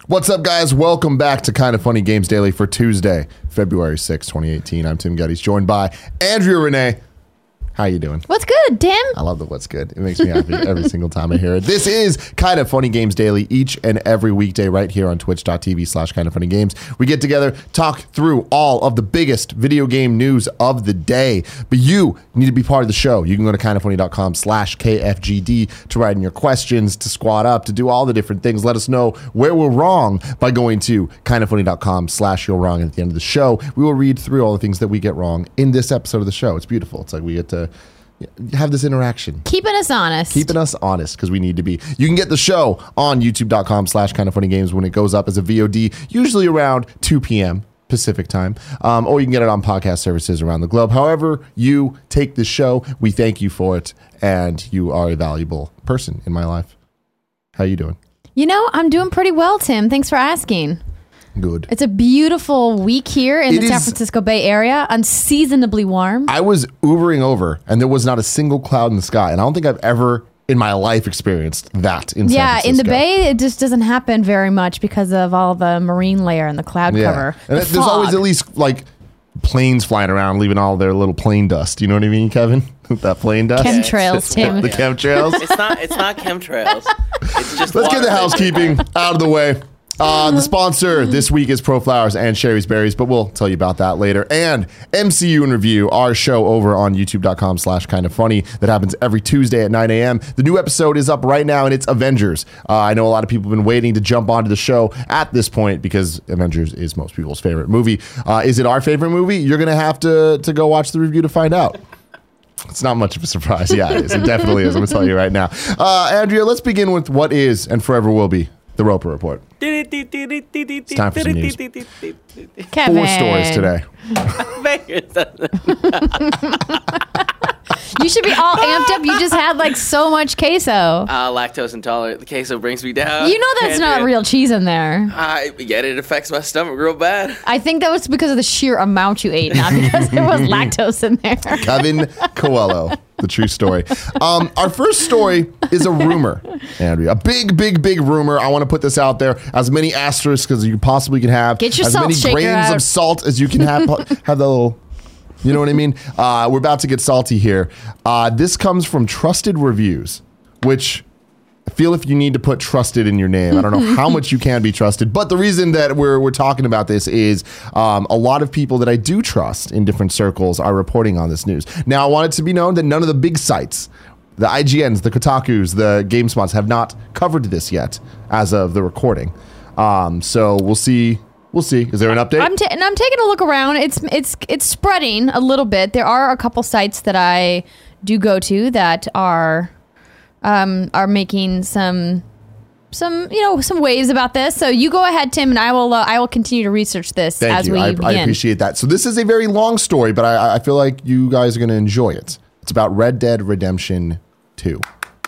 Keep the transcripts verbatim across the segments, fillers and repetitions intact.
What's up, guys? Welcome back to Kind of Funny Games Daily for Tuesday, February sixth, twenty eighteen. I'm Tim Geddes, joined by Andrea Renee. How you doing? What's good, Tim? I love the what's good. It makes me happy every single time I hear it. This is Kind of Funny Games Daily each and every weekday right here on twitch.tv slash kind of funny games. We get together, talk through all of the biggest video game news of the day. But you need to be part of the show. You can go to kindoffunny.com slash KFGD to write in your questions, to squad up, to do all the different things. Let us know where we're wrong by going to kindoffunny.com slash you're wrong. At the end of the show, we will read through all the things that we get wrong in this episode of the show. It's beautiful. It's like we get to have this interaction. Keeping us honest. Keeping us honest, because we need to be. You can get the show on youtube.com slash kind of funny games when it goes up as a V O D, usually around two p.m. Pacific time. Um, or you can get it on podcast services around the globe. However you take the show, we thank you for it, and you are a valuable person in my life. How you doing? You know, I'm doing pretty well, Tim. Thanks for asking. Good. It's a beautiful week here in It the San is- Francisco Bay Area, unseasonably warm. I was Ubering over, and there was not a single cloud in the sky, and I don't think I've ever in my life experienced that in San yeah, Francisco. in the Bay, it just doesn't happen very much because of all the marine layer and the cloud cover. And The there's always fog. at least like planes flying around, leaving all their little plane dust. You know what I mean, Kevin? That plane dust. Chemtrails, Tim. The chemtrails. It's not. It's not chemtrails. It's just. Let's get the water. housekeeping out of the way. Uh, the sponsor this week is Pro Flowers and Sherry's Berries, but we'll tell you about that later. And M C U in Review, our show over on youtube.com slash kind of funny that happens every Tuesday at nine a.m. The new episode is up right now, and it's Avengers. Uh, I know a lot of people have been waiting to jump onto the show at this point because Avengers is most people's favorite movie. Uh, is it our favorite movie? You're going to have to to go watch the review to find out. It's not much of a surprise. Yeah, it is. It definitely is. I'm going to tell you right now. Uh, Andrea, let's begin with what is and forever will be the Roper Report. It's time for some news. Kevin. Four stories today. You should be all amped up. You just had like so much queso. Uh, lactose intolerant. The queso brings me down. You know that's not Andrea. real cheese in there. I yet it affects my stomach real bad. I think that was because of the sheer amount you ate, not because there was lactose in there. Kevin Coelho, the true story. Um, our first story is a rumor, Andrea. A big, big, big rumor. I want to put this out there. As many asterisks as you possibly can have. Get your as salt many shaker grains out. of salt as you can have. Have the little. You know what I mean? Uh, we're about to get salty here. Uh, this comes from Trusted Reviews, which I feel if you need to put trusted in your name, I don't know how much you can be trusted. But the reason that we're we're talking about this is um, a lot of people that I do trust in different circles are reporting on this news. Now, I want it to be known that none of the big sites, the I G Ns, the Kotakus, the GameSpots, have not covered this yet as of the recording. Um, so we'll see. We'll see. Is there an update? I'm ta- and I'm taking a look around. It's it's it's spreading a little bit. There are a couple sites that I do go to that are um, are making some some you know some waves about this. So you go ahead, Tim, and I will uh, I will continue to research this Thank as you. we I, begin. I appreciate that. So this is a very long story, but I, I feel like you guys are going to enjoy it. It's about Red Dead Redemption two.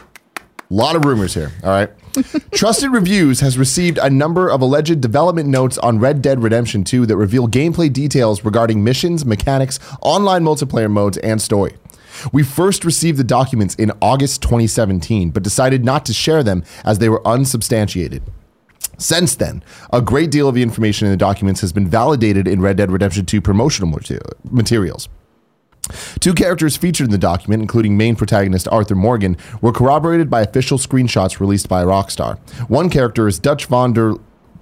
A lot of rumors here, all right? Trusted Reviews has received a number of alleged development notes on Red Dead Redemption two that reveal gameplay details regarding missions, mechanics, online multiplayer modes, and story. We first received the documents in August twenty seventeen, but decided not to share them as they were unsubstantiated. Since then, a great deal of the information in the documents has been validated in Red Dead Redemption two promotional mater- materials. Two characters featured in the document, including main protagonist Arthur Morgan, were corroborated by official screenshots released by Rockstar. One character is Dutch Vonder,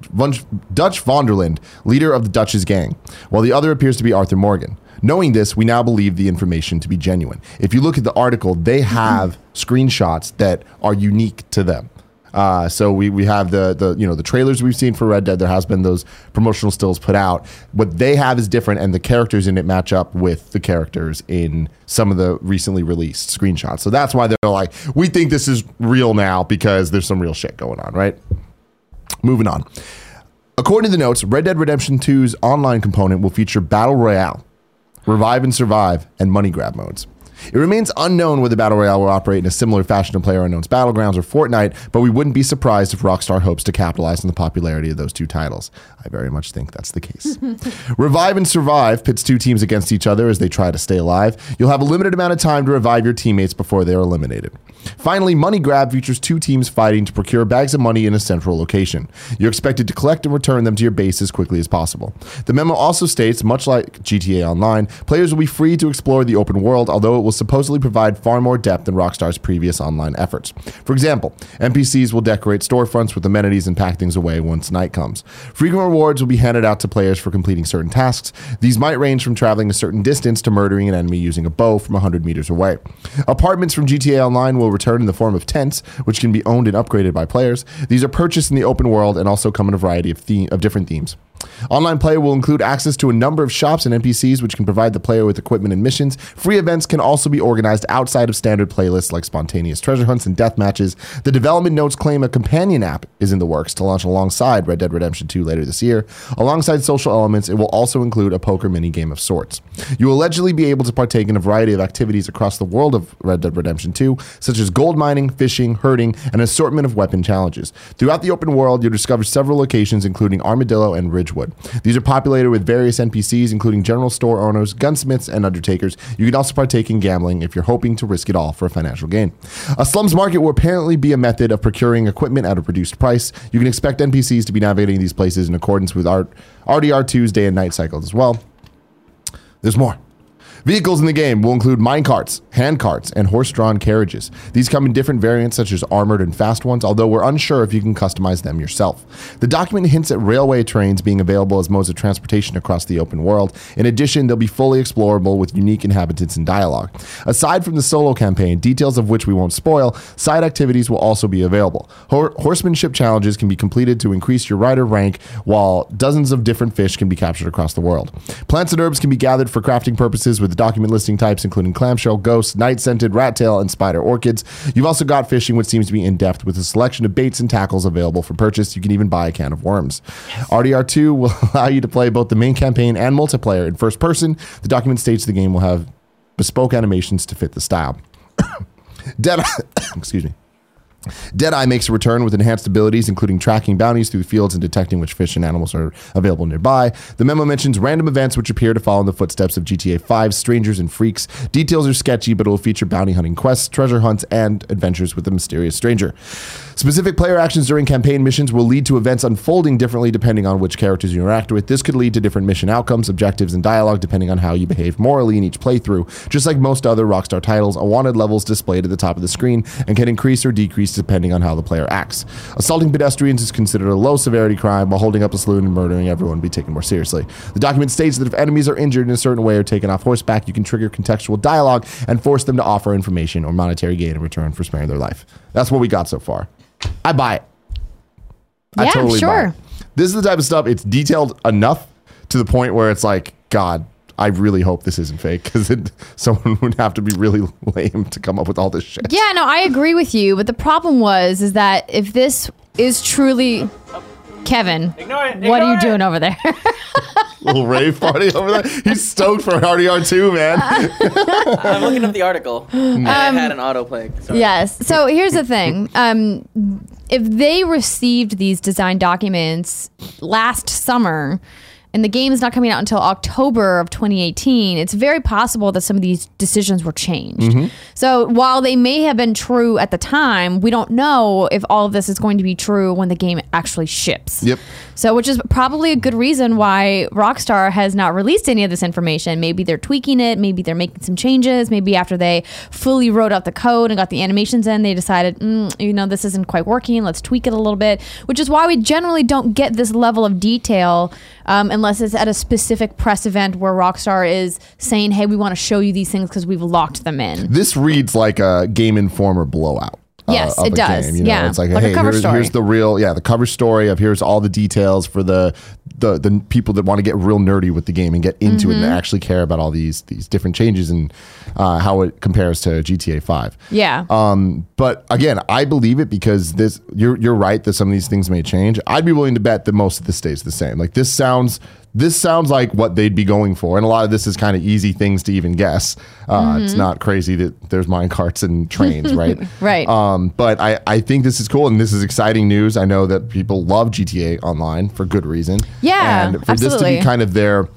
Dutch Vonderland, leader of the Dutch's gang, while the other appears to be Arthur Morgan. Knowing this, we now believe the information to be genuine. If you look at the article, they have screenshots that are unique to them. Uh, so we, we have the, the you know the trailers we've seen for Red Dead. There has been those promotional stills put out. What they have is different, and the characters in it match up with the characters in some of the recently released screenshots. So that's why they're like, we think this is real now because there's some real shit going on, right? Moving on. According to the notes, Red Dead Redemption two's online component will feature Battle Royale, Revive and Survive, and Money Grab modes. It remains unknown whether Battle Royale will operate in a similar fashion to PlayerUnknown's Battlegrounds or Fortnite, but we wouldn't be surprised if Rockstar hopes to capitalize on the popularity of those two titles. I very much think that's the case. Revive and Survive pits two teams against each other as they try to stay alive. You'll have a limited amount of time to revive your teammates before they are eliminated. Finally, Money Grab features two teams fighting to procure bags of money in a central location. You're expected to collect and return them to your base as quickly as possible. The memo also states, much like G T A Online, players will be free to explore the open world, although it will supposedly provide far more depth than Rockstar's previous online efforts. For example, N P Cs will decorate storefronts with amenities and pack things away once night comes. Frequent rewards will be handed out to players for completing certain tasks. These might range from traveling a certain distance to murdering an enemy using a bow from one hundred meters away. Apartments from G T A Online will return in the form of tents, which can be owned and upgraded by players. These are purchased in the open world and also come in a variety of, theme, of different themes. Online play will include access to a number of shops and N P Cs which can provide the player with equipment and missions. Free events can also be organized outside of standard playlists like spontaneous treasure hunts and death matches. The development notes claim a companion app is in the works to launch alongside Red Dead Redemption two later this year. Alongside social elements, it will also include a poker minigame of sorts. You will allegedly be able to partake in a variety of activities across the world of Red Dead Redemption two, such as gold mining, fishing, herding, and an assortment of weapon challenges. Throughout the open world, you'll discover several locations including Armadillo and Ridgewood. These are populated with various N P Cs, including general store owners, gunsmiths, and undertakers. You can also partake in gambling if you're hoping to risk it all for a financial gain. A slums market will apparently be a method of procuring equipment at a reduced price. You can expect N P Cs to be navigating these places in accordance with R D R two's day and night cycles as well. There's more. Vehicles in the game will include minecarts, handcarts, and horse-drawn carriages. These come in different variants such as armored and fast ones, although we're unsure if you can customize them yourself. The document hints at railway trains being available as modes of transportation across the open world. In addition, they'll be fully explorable with unique inhabitants and dialogue. Aside from the solo campaign, details of which we won't spoil, side activities will also be available. Hor- horsemanship challenges can be completed to increase your rider rank, while dozens of different fish can be captured across the world. Plants and herbs can be gathered for crafting purposes with document listing types including clamshell, ghost, night-scented, rat-tail, and spider orchids. You've also got fishing, which seems to be in-depth with a selection of baits and tackles available for purchase. You can even buy a can of worms. Yes. R D R two will allow you to play both the main campaign and multiplayer in first person. The document states the game will have bespoke animations to fit the style. Dead excuse me. Deadeye makes a return with enhanced abilities, including tracking bounties through the fields and detecting which fish and animals are available nearby. The memo mentions random events which appear to follow in the footsteps of G T A five's Strangers and Freaks. Details are sketchy, but it will feature bounty hunting quests, treasure hunts, and adventures with a mysterious stranger. Specific player actions during campaign missions will lead to events unfolding differently depending on which characters you interact with. This could lead to different mission outcomes, objectives, and dialogue depending on how you behave morally in each playthrough. Just like most other Rockstar titles, a wanted level is displayed at the top of the screen and can increase or decrease depending on how the player acts. Assaulting pedestrians is considered a low-severity crime, while holding up a saloon and murdering everyone will be taken more seriously. The document states that if enemies are injured in a certain way or taken off horseback, you can trigger contextual dialogue and force them to offer information or monetary gain in return for sparing their life. That's what we got so far. I buy it. I yeah, totally sure. buy it. This is the type of stuff, it's detailed enough to the point where it's like, God, I really hope this isn't fake, because someone would have to be really lame to come up with all this shit. Yeah, no, I agree with you. But the problem was, is that if this is truly... Kevin, Ignore it, ignore what are you it. doing over there? Little rave party over there. He's stoked for R D R two, man. I'm looking up the article. Um, I had an autoplay. Sorry. Yes. So here's the thing. Um, if they received these design documents last summer, and the game is not coming out until October of twenty eighteen, it's very possible that some of these decisions were changed. Mm-hmm. So while they may have been true at the time, we don't know if all of this is going to be true when the game actually ships. Yep. So, which is probably a good reason why Rockstar has not released any of this information. Maybe they're tweaking it. Maybe they're making some changes. Maybe after they fully wrote out the code and got the animations in, they decided, mm, you know, this isn't quite working. Let's tweak it a little bit, which is why we generally don't get this level of detail um, unless it's at a specific press event where Rockstar is saying, hey, we want to show you these things because we've locked them in. This reads like a Game Informer blowout. Yes, uh, it does. Game, you know? Yeah, It's like, like a hey, cover here's, story. here's the real, yeah, the cover story of here's all the details for the the the people that want to get real nerdy with the game and get into mm-hmm. it and actually care about all these these different changes and uh, how it compares to G T A five. Yeah. Um, but again, I believe it because this you're you're right that some of these things may change. I'd be willing to bet that most of this stays the same. Like this sounds this sounds like what they'd be going for, and a lot of this is kind of easy things to even guess. Uh, mm-hmm. It's not crazy that there's mine carts and trains, right? Right. Um, but I I think this is cool and this is exciting news. I know that people love G T A Online for good reason. Yeah, and for absolutely. this to be kind of their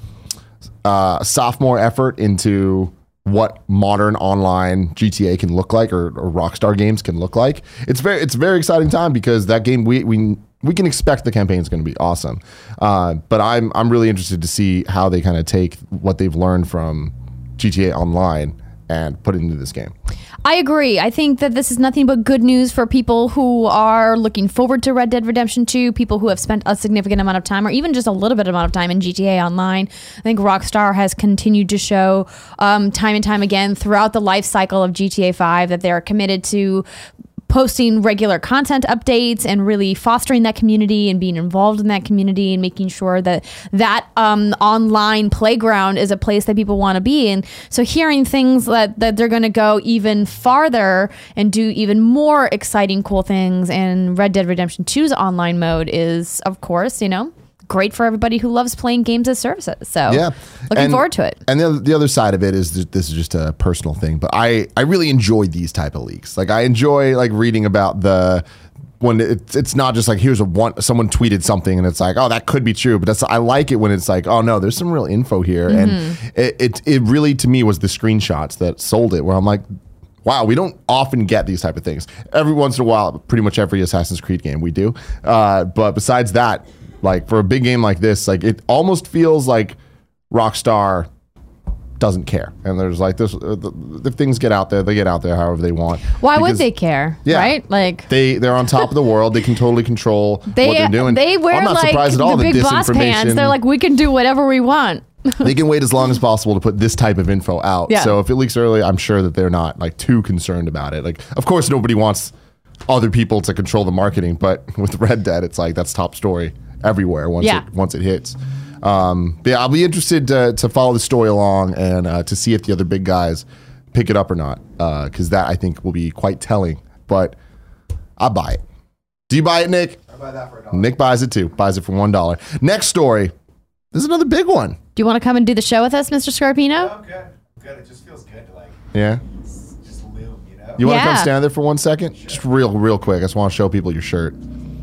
uh, sophomore effort into what modern online G T A can look like, or, or Rockstar games can look like, it's very it's a very exciting time because that game we we we can expect the campaign is going to be awesome. Uh, but I'm I'm really interested to see how they kind of take what they've learned from G T A Online and put it into this game. I agree. I think that this is nothing but good news for people who are looking forward to Red Dead Redemption two, people who have spent a significant amount of time or even just a little bit amount of time in G T A Online. I think Rockstar has continued to show um, time and time again throughout the life cycle of G T A five that they're committed to posting regular content updates and really fostering that community and being involved in that community and making sure that that um, online playground is a place that people want to be. And so hearing things that, that they're going to go even farther and do even more exciting, cool things in Red Dead Redemption two's online mode is, of course, you know, great for everybody who loves playing games as services. So yeah, looking and, forward to it. And the, the other side of it is that this is just a personal thing, but I, I really enjoy these type of leaks. Like I enjoy like reading about the, when it's it's not just like here's a one someone tweeted something and it's like, oh, that could be true, but that's I like it when it's like, oh no, there's some real info here. Mm-hmm. And it, it it really to me was the screenshots that sold it, where I'm like, wow, we don't often get these type of things. Every once in a while, pretty much every Assassin's Creed game we do. Uh, but besides that, like for a big game like this, like it almost feels like Rockstar doesn't care. And there's like this, uh, the, if things get out there, they get out there however they want. Why because, would they care? Yeah, right? Like they they're on top of the world. They can totally control they, what they're doing. They wear I'm not like surprised at all the that big boss pants. They're like, we can do whatever we want. They can wait as long as possible to put this type of info out. Yeah. So if it leaks early, I'm sure that they're not like too concerned about it. Like, of course, nobody wants other people to control the marketing, but with Red Dead, it's like that's top story everywhere once yeah. it once it hits. Um, but yeah, I'll be interested to, to follow the story along and uh, to see if the other big guys pick it up or not, because uh, that I think will be quite telling. But I'll buy it. Do you buy it, Nick? I buy that for a dollar. Nick buys it too. Buys it for one dollar. Next story. This is another big one. Do you want to come and do the show with us, Mister Scarpino? No, I'm good. I'm good. It just feels good to like yeah. just live, you know. You want to Yeah. come stand there for one second? Sure. Just real, real quick. I just want to show people your shirt.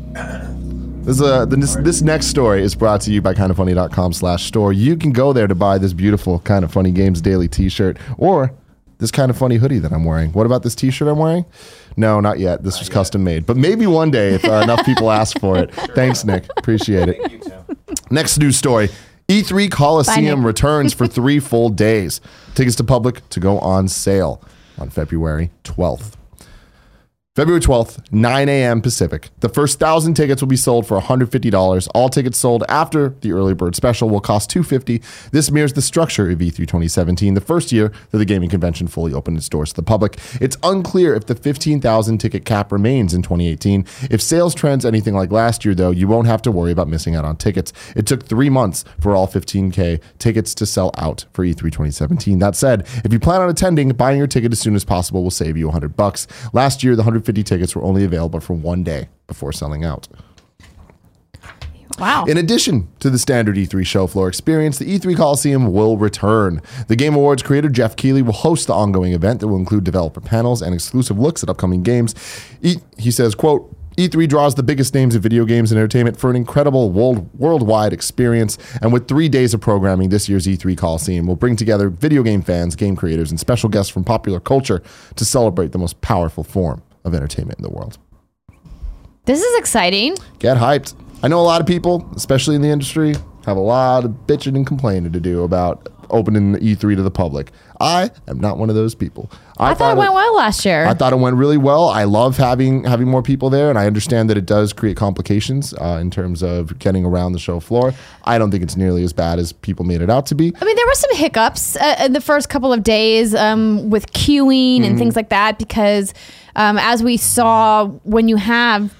This, uh, this, this next story is brought to you by kindafunny.com slash store. You can go there to buy this beautiful Kind of Funny Games Daily t-shirt or this Kind of Funny hoodie that I'm wearing. What about this t-shirt I'm wearing? No, not yet. This not was yet. Custom made. But maybe one day if uh, enough people ask for it. Sure. Thanks, Nick. Appreciate it. Thank you, Tim. Next news story. E three Coliseum Bye, returns for three full days. Tickets to public to go on sale on February twelfth. February twelfth, nine a.m. Pacific. The first one thousand tickets will be sold for one hundred fifty dollars. All tickets sold after the early bird special will cost two hundred fifty dollars. This mirrors the structure of E three twenty seventeen, the first year that the gaming convention fully opened its doors to the public. It's unclear if the fifteen thousand ticket cap remains in twenty eighteen. If sales trends anything like last year, though, you won't have to worry about missing out on tickets. It took three months for all fifteen K tickets to sell out for E three twenty seventeen. That said, if you plan on attending, buying your ticket as soon as possible will save you one hundred bucks. Last year, the one hundred fifty tickets were only available for one day before selling out. Wow. In addition to the standard E three show floor experience, the E three Coliseum will return. The Game Awards creator Jeff Keighley will host the ongoing event that will include developer panels and exclusive looks at upcoming games. E- he says, quote, E three draws the biggest names of video games and entertainment for an incredible world, worldwide experience. And with three days of programming, this year's E three Coliseum will bring together video game fans, game creators, and special guests from popular culture to celebrate the most powerful form of entertainment in the world. This is exciting. Get hyped. I know a lot of people, especially in the industry, have a lot of bitching and complaining to do about opening E three to the public. I am not one of those people. I, I thought, thought it went well last year. I thought it went really well. I love having having more people there, and I understand that it does create complications uh, in terms of getting around the show floor. I don't think it's nearly as bad as people made it out to be. I mean, there were some hiccups uh, in the first couple of days um, with queuing mm-hmm. and things like that, because um, as we saw, when you have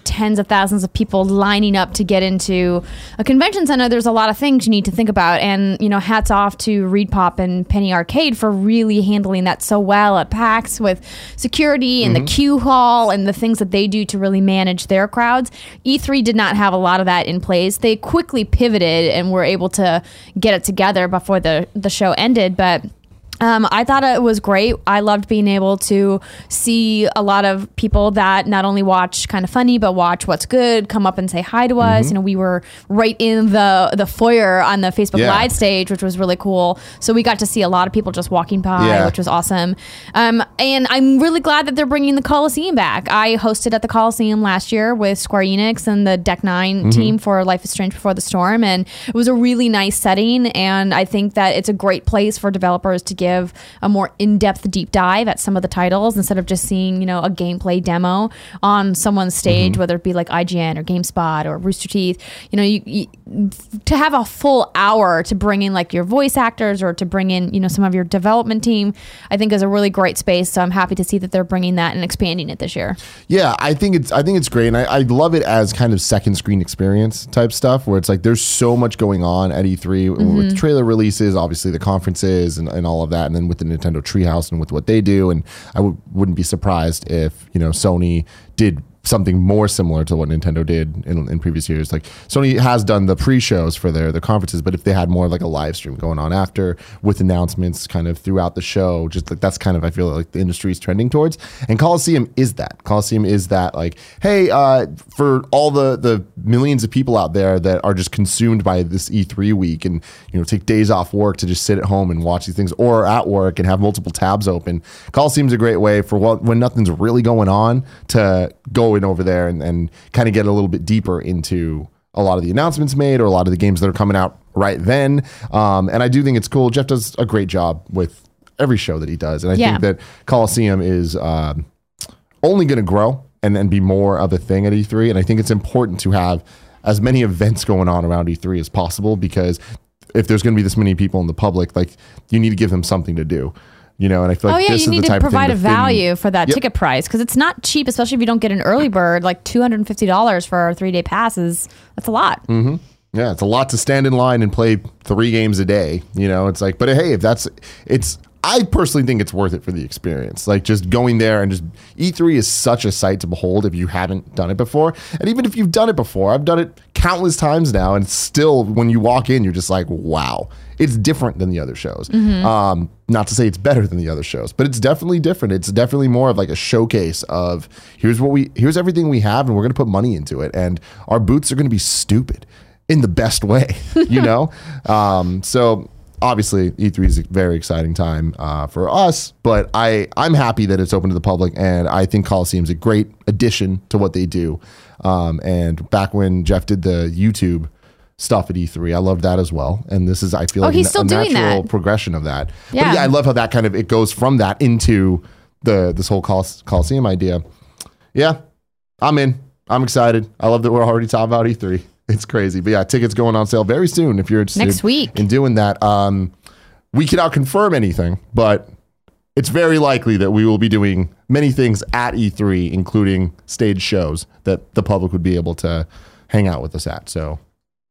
tens of thousands of people lining up to get into a convention center, there's a lot of things you need to think about. And, you know, hats off to Reed Pop and Penny Arcade for really handling that so well at PAX with security and mm-hmm. the queue hall and the things that they do to really manage their crowds. E three did not have a lot of that in place. They quickly pivoted and were able to get it together before the, the show ended. But Um, I thought it was great. I loved being able to see a lot of people that not only watch Kind of Funny, but watch What's Good, come up and say hi to us. Mm-hmm. You know, we were right in the, the foyer on the Facebook yeah. Live stage, which was really cool. So we got to see a lot of people just walking by, yeah. which was awesome. Um, and I'm really glad that they're bringing the Coliseum back. I hosted at the Coliseum last year with Square Enix and the Deck Nine mm-hmm. team for Life is Strange Before the Storm. And it was a really nice setting. And I think that it's a great place for developers to give Give a more in-depth deep dive at some of the titles instead of just seeing, you know, a gameplay demo on someone's stage, mm-hmm. whether it be like I G N or GameSpot or Rooster Teeth. You know, you, you to have a full hour to bring in like your voice actors or to bring in, you know, some of your development team, I think is a really great space. So I'm happy to see that they're bringing that and expanding it this year. Yeah, I think it's I think it's great, and I, I love it as kind of second screen experience type stuff where it's like there's so much going on at E three mm-hmm. with trailer releases, obviously the conferences and, and all of that. And then with the Nintendo Treehouse and with what they do, and I w- wouldn't be surprised if, you know, Sony did something more similar to what Nintendo did in, in previous years. Like Sony has done the pre-shows for their, their conferences, but if they had more like a live stream going on after with announcements kind of throughout the show, just like that's kind of, I feel like the industry is trending towards. And Coliseum is that. Coliseum is that like, hey, uh, for all the, the millions of people out there that are just consumed by this E three week and, you know, take days off work to just sit at home and watch these things, or at work and have multiple tabs open. Coliseum's a great way for what, when nothing's really going on to go over there and, and kind of get a little bit deeper into a lot of the announcements made or a lot of the games that are coming out right then. Um, and I do think it's cool. Jeff does a great job with every show that he does. And I yeah. think that Coliseum is um, only going to grow and then be more of a thing at E three. And I think it's important to have as many events going on around E three as possible, because if there's going to be this many people in the public, like you need to give them something to do. You know, and I feel like oh, yeah, this you is need the to type provide a of thing value thin, for that yep. ticket price, because it's not cheap, especially if you don't get an early bird. Like two hundred fifty dollars for a three-day passes. That's a lot. Mm-hmm. Yeah, it's a lot to stand in line and play three games a day. You know, it's like, but hey, if that's, it's, I personally think it's worth it for the experience. Like just going there and just, E three is such a sight to behold if you haven't done it before. And even if you've done it before, I've done it countless times now, and still when you walk in, you're just like, wow, it's different than the other shows. Mm-hmm. Um, not to say it's better than the other shows, but it's definitely different. It's definitely more of like a showcase of here's what we, here's everything we have, and we're going to put money into it. And our booths are going to be stupid in the best way, you know? um, so obviously E three is a very exciting time uh, for us, but I, I'm happy that it's open to the public, and I think Coliseum's a great addition to what they do. Um, and back when Jeff did the YouTube stuff at E three, I loved that as well. And this is, I feel oh, like he's a, still a doing natural that. progression of that. Yeah. But yeah, I love how that kind of, it goes from that into the this whole Col- Coliseum idea. Yeah, I'm in. I'm excited. I love that we're already talking about E three. It's crazy. But yeah, tickets going on sale very soon if you're interested next week in doing that. Um, we cannot confirm anything, but it's very likely that we will be doing many things at E three, including stage shows that the public would be able to hang out with us at. So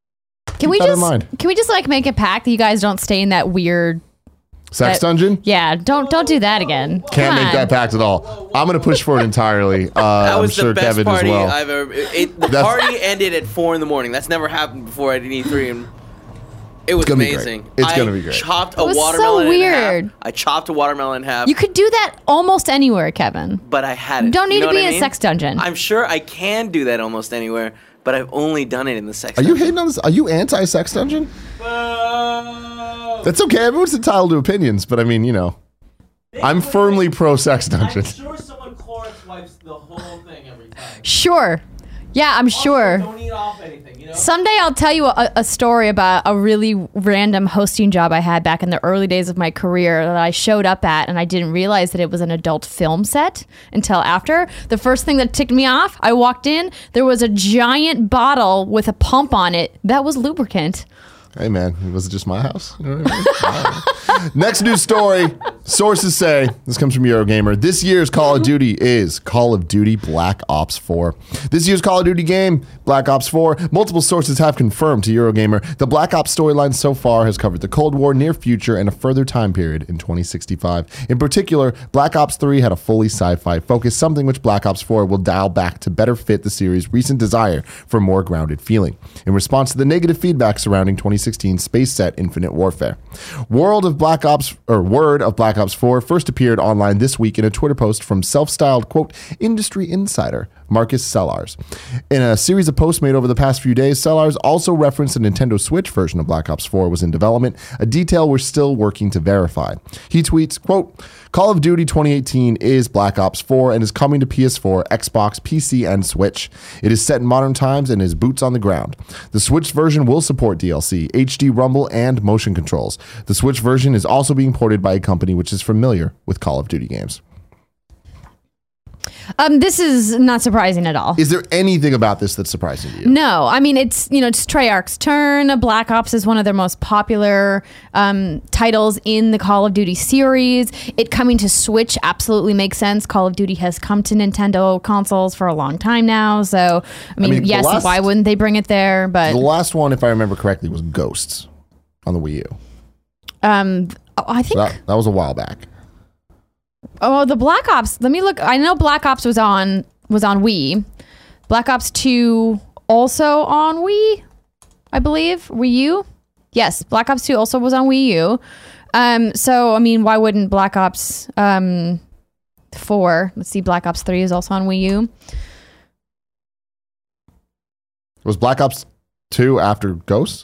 can we just can we just like make a pact that you guys don't stay in that weird sex that, dungeon? Yeah, don't don't do that again. Can't make that pact at all. I'm gonna push for it entirely. Uh, that was I'm sure the best Kevin party as well. I've ever. It, the party ended at four in the morning. That's never happened before at an E three, and it was it's gonna amazing. Be great. It's I gonna be great. Chopped a it was watermelon so weird. in half. I chopped a watermelon in half. You could do that almost anywhere, Kevin. But I hadn't. You don't need you know to be in in I mean? a sex dungeon. I'm sure I can do that almost anywhere, but I've only done it in the sex Are dungeon. you hating on this? Are you anti-sex dungeon? Uh, That's okay. Everyone's entitled to opinions, but I mean, you know, I'm firmly pro-sex dungeon. I'm sure someone chorus wipes the whole thing every time. Sure. Yeah, I'm Also, sure. Don't eat off anything, you know? Someday I'll tell you a, a story about a really random hosting job I had back in the early days of my career that I showed up at, and I didn't realize that it was an adult film set until after. The first thing that ticked me off, I walked in, there was a giant bottle with a pump on it that was lubricant. Hey man, was it just my house? You know what I mean? Next news story. Sources say, this comes from Eurogamer, this year's Call of Duty is Call of Duty Black Ops four. This year's Call of Duty game, Black Ops four, multiple sources have confirmed to Eurogamer the Black Ops storyline so far has covered the Cold War, near future, and a further time period in twenty sixty-five. In particular, Black Ops three had a fully sci-fi focus, something which Black Ops four will dial back to better fit the series' recent desire for more grounded feeling, in response to the negative feedback surrounding twenty sixteen space set Infinite Warfare. World of Black Ops, or Word of Black Ops four first appeared online this week in a Twitter post from self-styled, quote, industry insider Marcus Sellars. In a series of posts made over the past few days, Sellars also referenced a Nintendo Switch version of Black Ops four was in development, a detail we're still working to verify. He tweets, quote, Call of Duty twenty eighteen is Black Ops four and is coming to P S four, Xbox, P C, and Switch. It is set in modern times and is boots on the ground. The Switch version will support D L C, H D rumble, and motion controls. The Switch version is also being ported by a company which is familiar with Call of Duty games. Um, this is not surprising at all. Is there anything about this that's surprising to you? No, I mean, it's, you know, it's Treyarch's turn. Black Ops is one of their most popular um, titles in the Call of Duty series. It coming to Switch absolutely makes sense. Call of Duty has come to Nintendo consoles for a long time now. So, I mean, I mean yes, last, why wouldn't they bring it there? But the last one, if I remember correctly, was Ghosts on the Wii U. Um, I think... So that, that was a while back. Oh, the Black Ops. Let me look. I know Black Ops was on was on Wii. Black Ops two also on Wii, I believe. Wii U? Yes, Black Ops two also was on Wii U. Um, so, I mean, why wouldn't Black Ops um, four? Let's see, Black Ops three is also on Wii U. Was Black Ops two after Ghosts?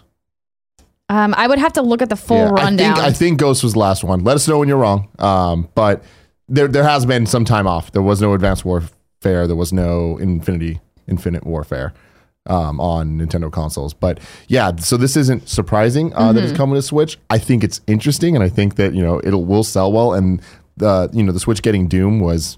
Um, I would have to look at the full yeah, rundown. I think, I think Ghost was the last one. Let us know when you're wrong. Um, but there there has been some time off. There was no Advanced Warfare. There was no Infinity Infinite Warfare um, on Nintendo consoles. But yeah, so this isn't surprising uh, mm-hmm. that it's coming to Switch. I think it's interesting, and I think that, you know, it'll will sell well. And the you know the Switch getting Doom was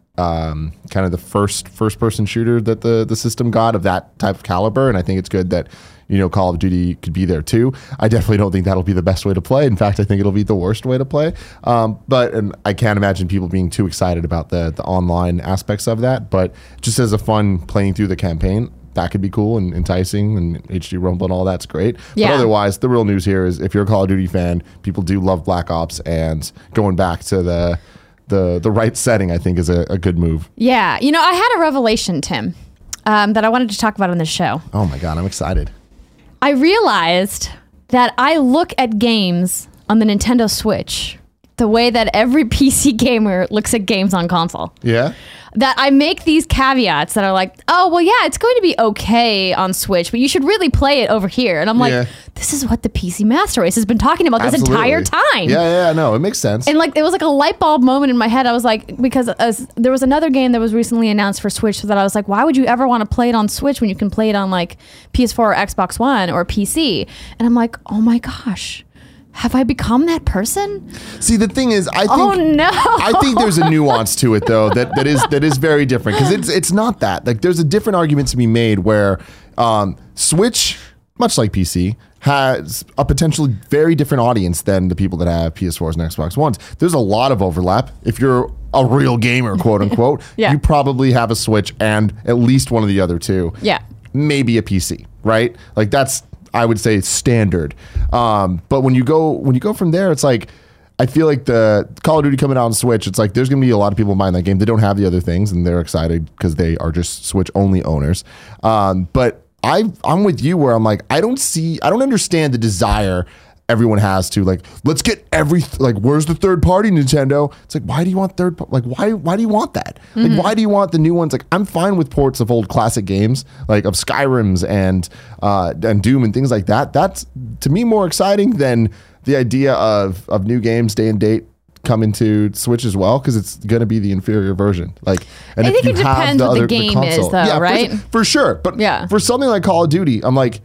um, kind of the first first person shooter that the the system got of that type of caliber, and I think it's good that, you know, Call of Duty could be there too. I definitely don't think that'll be the best way to play. In fact, I think it'll be the worst way to play. Um, but and I can't imagine people being too excited about the the online aspects of that. But just as a fun playing through the campaign, that could be cool and enticing, and H D Rumble and all that's great. Yeah. But otherwise, the real news here is if you're a Call of Duty fan, people do love Black Ops, and going back to the the the right setting, I think, is a, a good move. Yeah. You know, I had a revelation, Tim, um, that I wanted to talk about on the show. Oh my God, I'm excited. I realized that I look at games on the Nintendo Switch the way that every P C gamer looks at games on console. Yeah. That I make these caveats that are like, oh, well, yeah, it's going to be okay on Switch, but you should really play it over here. And I'm like, yeah. This is what the P C Master Race has been talking about Absolutely. This entire time. Yeah, yeah, no, it makes sense. And like, it was like a light bulb moment in my head. I was like, because as, there was another game that was recently announced for Switch that I was like, why would you ever want to play it on Switch when you can play it on like P S four or Xbox One or P C? And I'm like, oh my gosh. Have I become that person? See, the thing is, I think oh, no. I think there's a nuance to it though that, that is that is very different, because it's it's not that. Like, there's a different argument to be made where um, Switch, much like P C, has a potentially very different audience than the people that have P S fours and Xbox Ones. There's a lot of overlap. If you're a real gamer, quote unquote, yeah. you probably have a Switch and at least one of the other two. Yeah. Maybe a P C, right? Like, that's, I would say, standard. Um, but when you go when you go from there, it's like, I feel like the Call of Duty coming out on Switch, it's like there's going to be a lot of people buying that game. They don't have the other things, and they're excited because they are just Switch only owners. Um, but I I'm with you where I'm like, I don't see, I don't understand the desire everyone has to, like, let's get every, like, where's the third party Nintendo? It's like, why do you want third, like, why why do you want that? Like, mm-hmm. why do you want the new ones? Like, I'm fine with ports of old classic games, like of Skyrims and uh, and Doom and things like that. That's, to me, more exciting than the idea of of new games day and date coming to Switch as well, because it's going to be the inferior version. Like, and I if think you it have depends the what other, the game the console, is, though, yeah, right? For, for sure. But yeah. for something like Call of Duty, I'm like,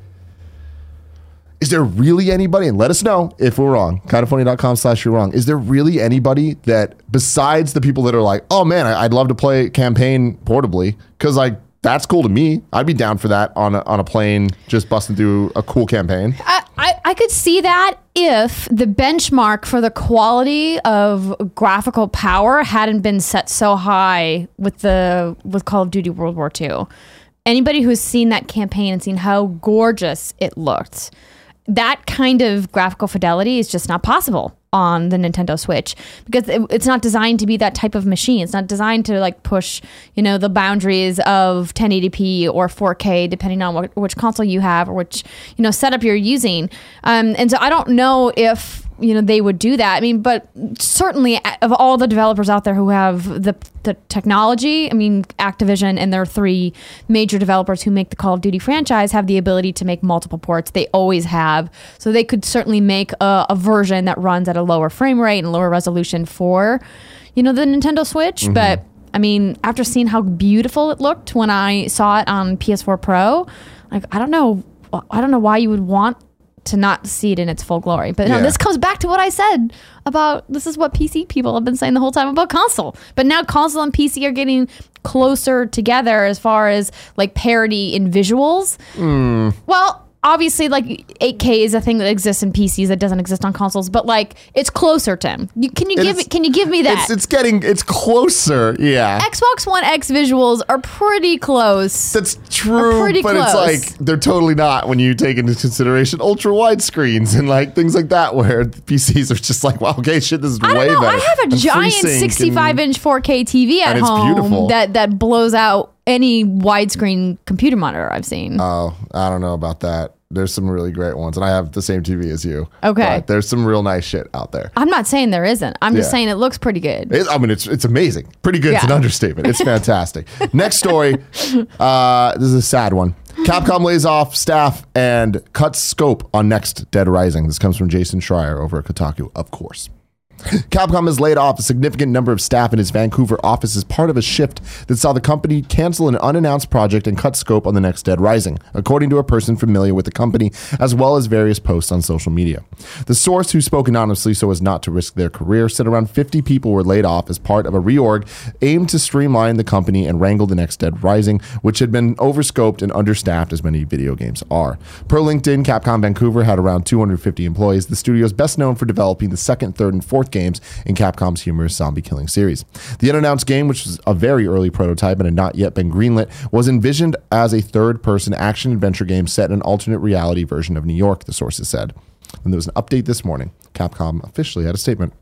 is there really anybody, and let us know if we're wrong, kindafunny.com slash you're wrong. Is there really anybody that, besides the people that are like, oh man, I'd love to play campaign portably, because like, that's cool to me. I'd be down for that on a, on a plane, just busting through a cool campaign. I, I, I could see that if the benchmark for the quality of graphical power hadn't been set so high with the with Call of Duty World War Two. Anybody who's seen that campaign and seen how gorgeous it looked, that kind of graphical fidelity is just not possible on the Nintendo Switch because it, it's not designed to be that type of machine. It's not designed to like push, you know, the boundaries of ten eighty p or four K, depending on what, which console you have or which, you know, setup you're using. Um, and so I don't know if, you know, they would do that. I mean, but certainly of all the developers out there who have the the technology, I mean, Activision and their three major developers who make the Call of Duty franchise have the ability to make multiple ports. They always have. So they could certainly make a, a version that runs at a lower frame rate and lower resolution for, you know, the Nintendo Switch. Mm-hmm. But I mean, after seeing how beautiful it looked when I saw it on P S four Pro, like, I don't know, I don't know why you would want to not see it in its full glory. But no, Yeah. this comes back to what I said about this is what P C people have been saying the whole time about console. But now console and P C are getting closer together as far as like parity in visuals. Mm. Well, obviously, like eight K is a thing that exists in P Cs that doesn't exist on consoles, but like it's closer, Tim. You, can you give It's- Can you give me that? It's it's getting it's closer. Yeah. Xbox One X visuals are pretty close. That's true, pretty but close. it's like they're totally not when you take into consideration ultra wide screens and like things like that, where the P Cs are just like, wow, okay, shit, this is I way don't know. better. I have a And giant FreeSync sixty-five and- inch four K T V at and it's home beautiful. that that blows out any widescreen computer monitor I've seen. Oh, I don't know about that. There's some really great ones, and I have the same T V as you. Okay. But there's some real nice shit out there. I'm not saying there isn't. I'm just Yeah. saying it looks pretty good. It, I mean, it's it's amazing. Pretty good. It's Yeah. an understatement. It's fantastic. Next story. Uh, this is a sad one. Capcom lays off staff and cuts scope on next Dead Rising. This comes from Jason Schreier over at Kotaku, of course. Capcom has laid off a significant number of staff in its Vancouver office as part of a shift that saw the company cancel an unannounced project and cut scope on the next Dead Rising, according to a person familiar with the company, as well as various posts on social media. The source, who spoke anonymously so as not to risk their career, said around fifty people were laid off as part of a reorg aimed to streamline the company and wrangle the next Dead Rising, which had been overscoped and understaffed as many video games are. Per LinkedIn, Capcom Vancouver had around two hundred fifty employees. The studio is best known for developing the second, third, and fourth games in Capcom's humorous zombie killing series. The unannounced game, which was a very early prototype and had not yet been greenlit, was envisioned as a third-person action-adventure game set in an alternate reality version of New York, the sources said. And there was an update this morning. Capcom officially had a statement.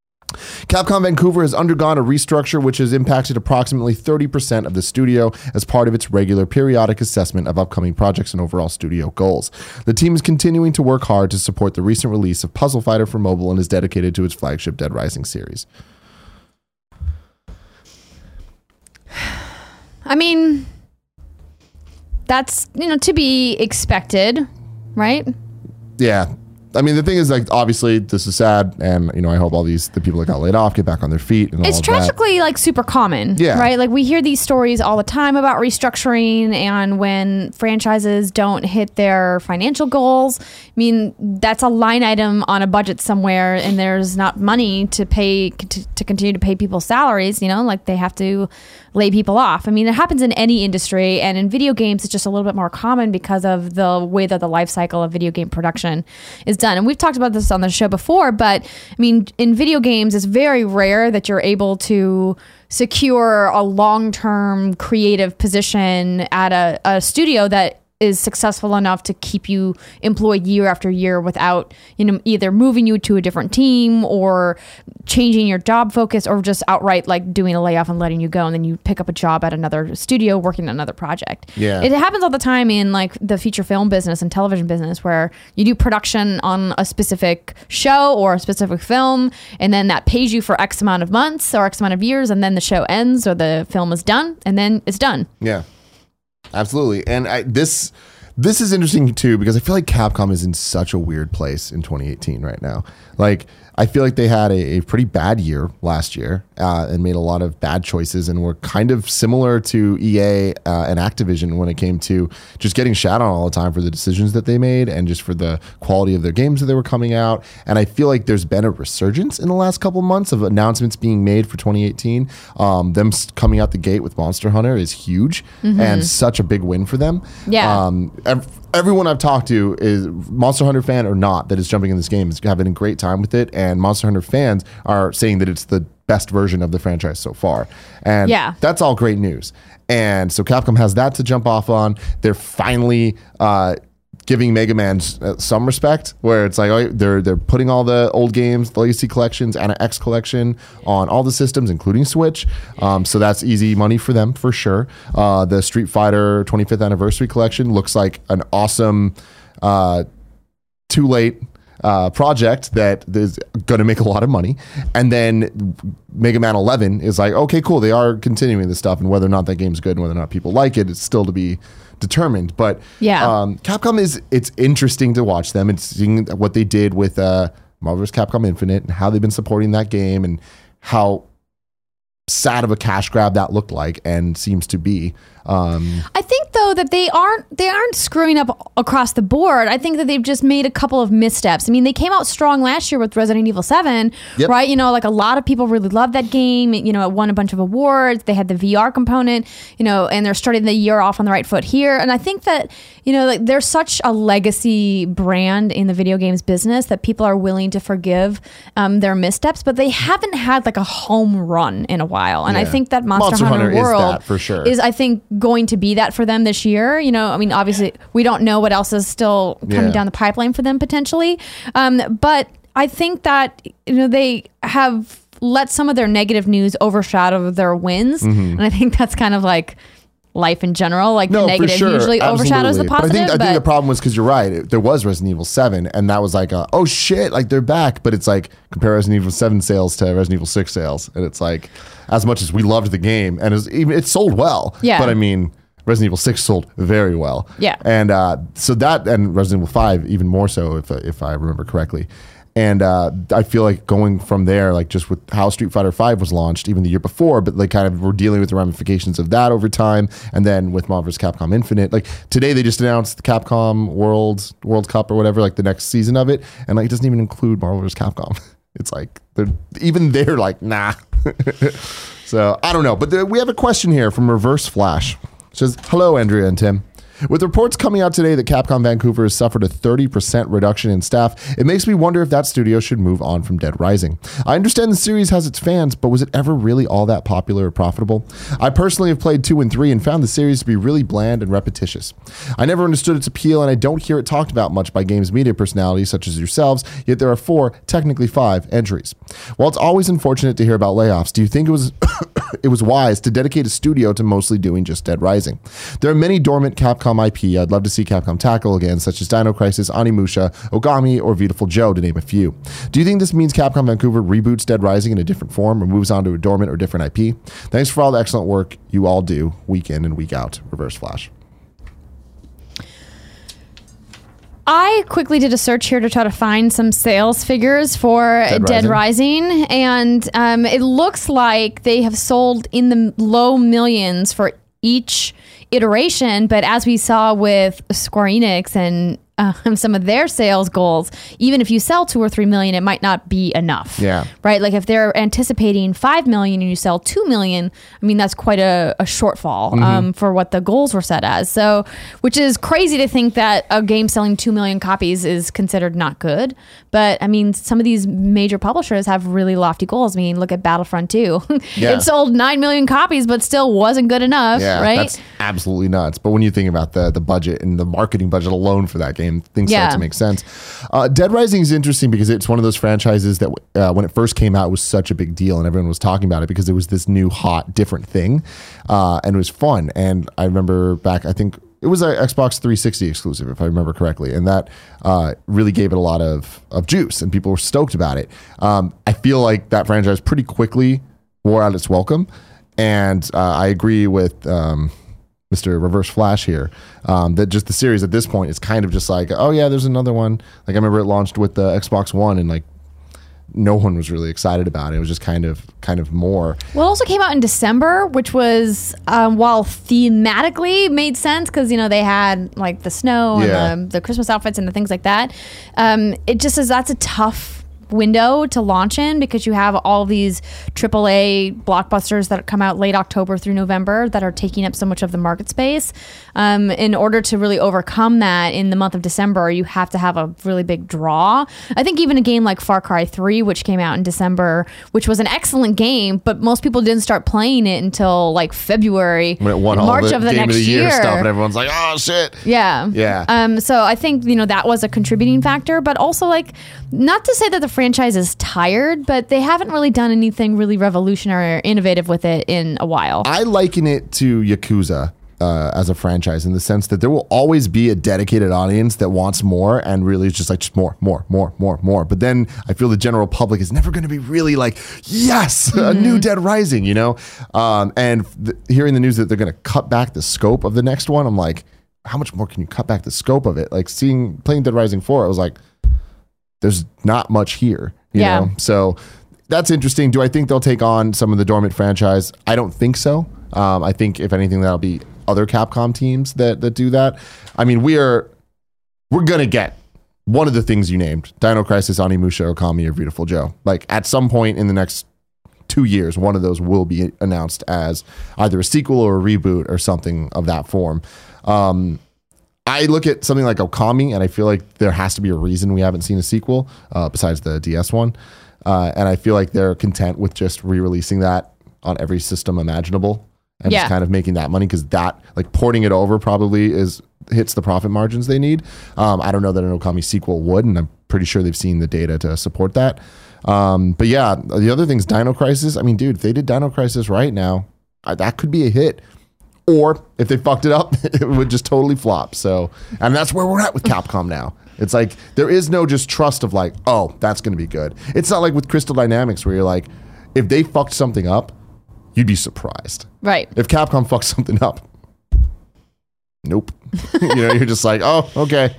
Capcom Vancouver has undergone a restructure which has impacted approximately thirty percent of the studio as part of its regular periodic assessment of upcoming projects and overall studio goals. The team is continuing to work hard to support the recent release of Puzzle Fighter for mobile and is dedicated to its flagship Dead Rising series. I mean, that's, you know, to be expected, right? Yeah. I mean, the thing is, like, obviously, this is sad, and, you know, I hope all these, the people that got laid off get back on their feet and all It's of that. tragically like super common, Yeah. right? Like we hear these stories all the time about restructuring and when franchises don't hit their financial goals. I mean, that's a line item on a budget somewhere and there's not money to pay to, to continue to pay people's salaries, you know, like they have to lay people off. I mean, it happens in any industry, and in video games it's just a little bit more common because of the way that the life cycle of video game production is done. And we've talked about this on the show before, but I mean, in video games, it's very rare that you're able to secure a long-term creative position at a, a studio that is successful enough to keep you employed year after year without, you know, either moving you to a different team or changing your job focus or just outright like doing a layoff and letting you go, and then you pick up a job at another studio working on another project. Yeah. It happens all the time in like the feature film business and television business where you do production on a specific show or a specific film, and then that pays you for X amount of months or X amount of years, and then the show ends or the film is done, and then it's done. Yeah, absolutely. And I, this this is interesting too, because I feel like Capcom is in such a weird place in twenty eighteen right now. Like, I feel like they had a, a pretty bad year last year uh, and made a lot of bad choices and were kind of similar to E A uh, and Activision when it came to just getting shat on all the time for the decisions that they made and just for the quality of their games that they were coming out. And I feel like there's been a resurgence in the last couple months of announcements being made for twenty eighteen. Um, them coming out the gate with Monster Hunter is huge mm-hmm. and such a big win for them. Yeah. Um, ev- everyone I've talked to is Monster Hunter fan or not that is jumping in this game is having a great time with it, and Monster Hunter fans are saying that it's the best version of the franchise so far, and yeah. that's all great news. And so Capcom has that to jump off on. They're finally uh, giving Mega Man some respect, where it's like oh, they're they're putting all the old games, the Legacy collections, and an X collection on all the systems, including Switch. Um, so that's easy money for them for sure. Uh, the Street Fighter twenty-fifth Anniversary Collection looks like an awesome, uh, too late uh, project that is going to make a lot of money. And then Mega Man eleven is like, okay, cool. They are continuing this stuff, and whether or not that game's good and whether or not people like it, it's still to be determined. But yeah. um, Capcom is, it's interesting to watch them and seeing what they did with uh, Marvel versus. Capcom Infinite and how they've been supporting that game and how sad of a cash grab that looked like and seems to be. Um, I think though that they aren't they aren't screwing up across the board. I think that they've just made a couple of missteps. I mean, they came out strong last year with Resident Evil seven, yep. right? You know, like a lot of people really loved that game. You know, it won a bunch of awards. They had the V R component, you know, and they're starting the year off on the right foot here. And I think that, you know, like there's such a legacy brand in the video games business that people are willing to forgive um, their missteps, but they haven't had like a home run in a while. And yeah. I think that Monster, Monster Hunter, Hunter World is that for sure. is, I think, going to be that for them this year. You know, I mean, obviously we don't know what else is still coming yeah. down the pipeline for them potentially. Um, but I think that, you know, they have let some of their negative news overshadow their wins. Mm-hmm. And I think that's kind of like life in general. Like no, the negative sure. usually Absolutely. overshadows the positive. But I think, but I think the problem was because you're right. It, there was Resident Evil seven, and that was like, a, oh shit, like they're back. But it's like compare Resident Evil seven sales to Resident Evil six sales, and it's like as much as we loved the game, and it's even it sold well. Yeah. But I mean, Resident Evil six sold very well. Yeah. And uh, so that, and Resident Evil five even more so, if if I remember correctly. And uh, I feel like going from there, like just with how Street Fighter five was launched even the year before, but like kind of we're dealing with the ramifications of that over time. And then with Marvel versus. Capcom Infinite, like today they just announced the Capcom World World Cup or whatever, like the next season of it, and like it doesn't even include Marvel versus. Capcom. It's like they're even they're like nah. So I don't know, but there, we have a question here from Reverse Flash. It says, hello, Andrea and Tim. With reports coming out today that Capcom Vancouver has suffered a thirty percent reduction in staff, it makes me wonder if that studio should move on from Dead Rising. I understand the series has its fans, but was it ever really all that popular or profitable? I personally have played two and three and found the series to be really bland and repetitious. I never understood its appeal, and I don't hear it talked about much by games media personalities such as yourselves, yet there are four, technically five, entries. While it's always unfortunate to hear about layoffs, do you think it was it was wise to dedicate a studio to mostly doing just Dead Rising? There are many dormant Capcom I P I'd love to see Capcom tackle again, such as Dino Crisis, Onimusha, Ogami, or Beautiful Joe, to name a few. Do you think this means Capcom Vancouver reboots Dead Rising in a different form or moves on to a dormant or different I P? Thanks for all the excellent work you all do week in and week out. Reverse Flash. I quickly did a search here to try to find some sales figures for Dead, Dead Rising, Rising and um, it looks like they have sold in the low millions for each iteration, but as we saw with Square Enix and um, some of their sales goals, even if you sell two or three million, it might not be enough. Yeah. Right? Like if they're anticipating five million and you sell two million, I mean, that's quite a, a shortfall mm-hmm. um, for what the goals were set as. So, which is crazy to think that a game selling two million copies is considered not good. But I mean, some of these major publishers have really lofty goals. I mean, look at Battlefront two. Yeah. It sold nine million copies, but still wasn't good enough. Yeah, right? That's absolutely nuts. But when you think about the the budget and the marketing budget alone for that game, things Yeah. start to make sense. Uh, Dead Rising is interesting because it's one of those franchises that uh, when it first came out was such a big deal and everyone was talking about it because it was this new, hot, different thing. Uh, and it was fun. And I remember back, I think it was an Xbox three sixty exclusive, if I remember correctly. And that uh, really gave it a lot of, of juice and people were stoked about it. Um, I feel like that franchise pretty quickly wore out its welcome. And uh, I agree with um, Mister Reverse Flash here um, that just the series at this point is kind of just like, oh yeah, there's another one. Like I remember it launched with the Xbox One and like no one was really excited about it. It was just kind of kind of more. Well, it also came out in December, which was um, while thematically made sense because you know they had like the snow Yeah. and the, the Christmas outfits and the things like that. Um, it just is that's a tough window to launch in because you have all these triple A blockbusters that come out late October through November that are taking up so much of the market space. Um, in order to really overcome that in the month of December, you have to have a really big draw. I think even a game like Far Cry three, which came out in December, which was an excellent game, but most people didn't start playing it until like February, When it won all March the of the game next of the year, year. stuff, and everyone's like, "Oh shit!" Yeah. Yeah. Um, so I think, you know, that was a contributing factor, but also like, not to say that the franchise is tired, but they haven't really done anything really revolutionary or innovative with it in a while. I liken it to Yakuza uh, as a franchise in the sense that there will always be a dedicated audience that wants more and really is just like just more, more, more, more, more. But then I feel the general public is never going to be really like, yes, a new Dead Rising, you know? Um, and th- hearing the news that they're going to cut back the scope of the next one, I'm like, how much more can you cut back the scope of it? Like seeing, playing Dead Rising four, I was like, there's not much here, you Yeah. know? So that's interesting. Do I think they'll take on some of the dormant franchise? I don't think so. Um, I think if anything, that'll be other Capcom teams that that do that. I mean, we are we're gonna get one of the things you named: Dino Crisis, Onimusha, Okami, or Beautiful Joe. Like at some point in the next two years, one of those will be announced as either a sequel or a reboot or something of that form. Um, I look at something like Okami, and I feel like there has to be a reason we haven't seen a sequel uh, besides the D S one. Uh, and I feel like they're content with just re-releasing that on every system imaginable and Yeah. just kind of making that money because that, like porting it over probably is hits the profit margins they need. Um, I don't know that an Okami sequel would, and I'm pretty sure they've seen the data to support that. Um, but yeah, the other thing's Dino Crisis. I mean, dude, if they did Dino Crisis right now, uh, that could be a hit. Or if they fucked it up, it would just totally flop. So, and that's where we're at with Capcom now. It's like there is no just trust of like, oh, that's going to be good. It's not like with Crystal Dynamics where you're like, if they fucked something up, you'd be surprised. Right. If Capcom fucks something up, nope. You know, you're just like, oh, okay.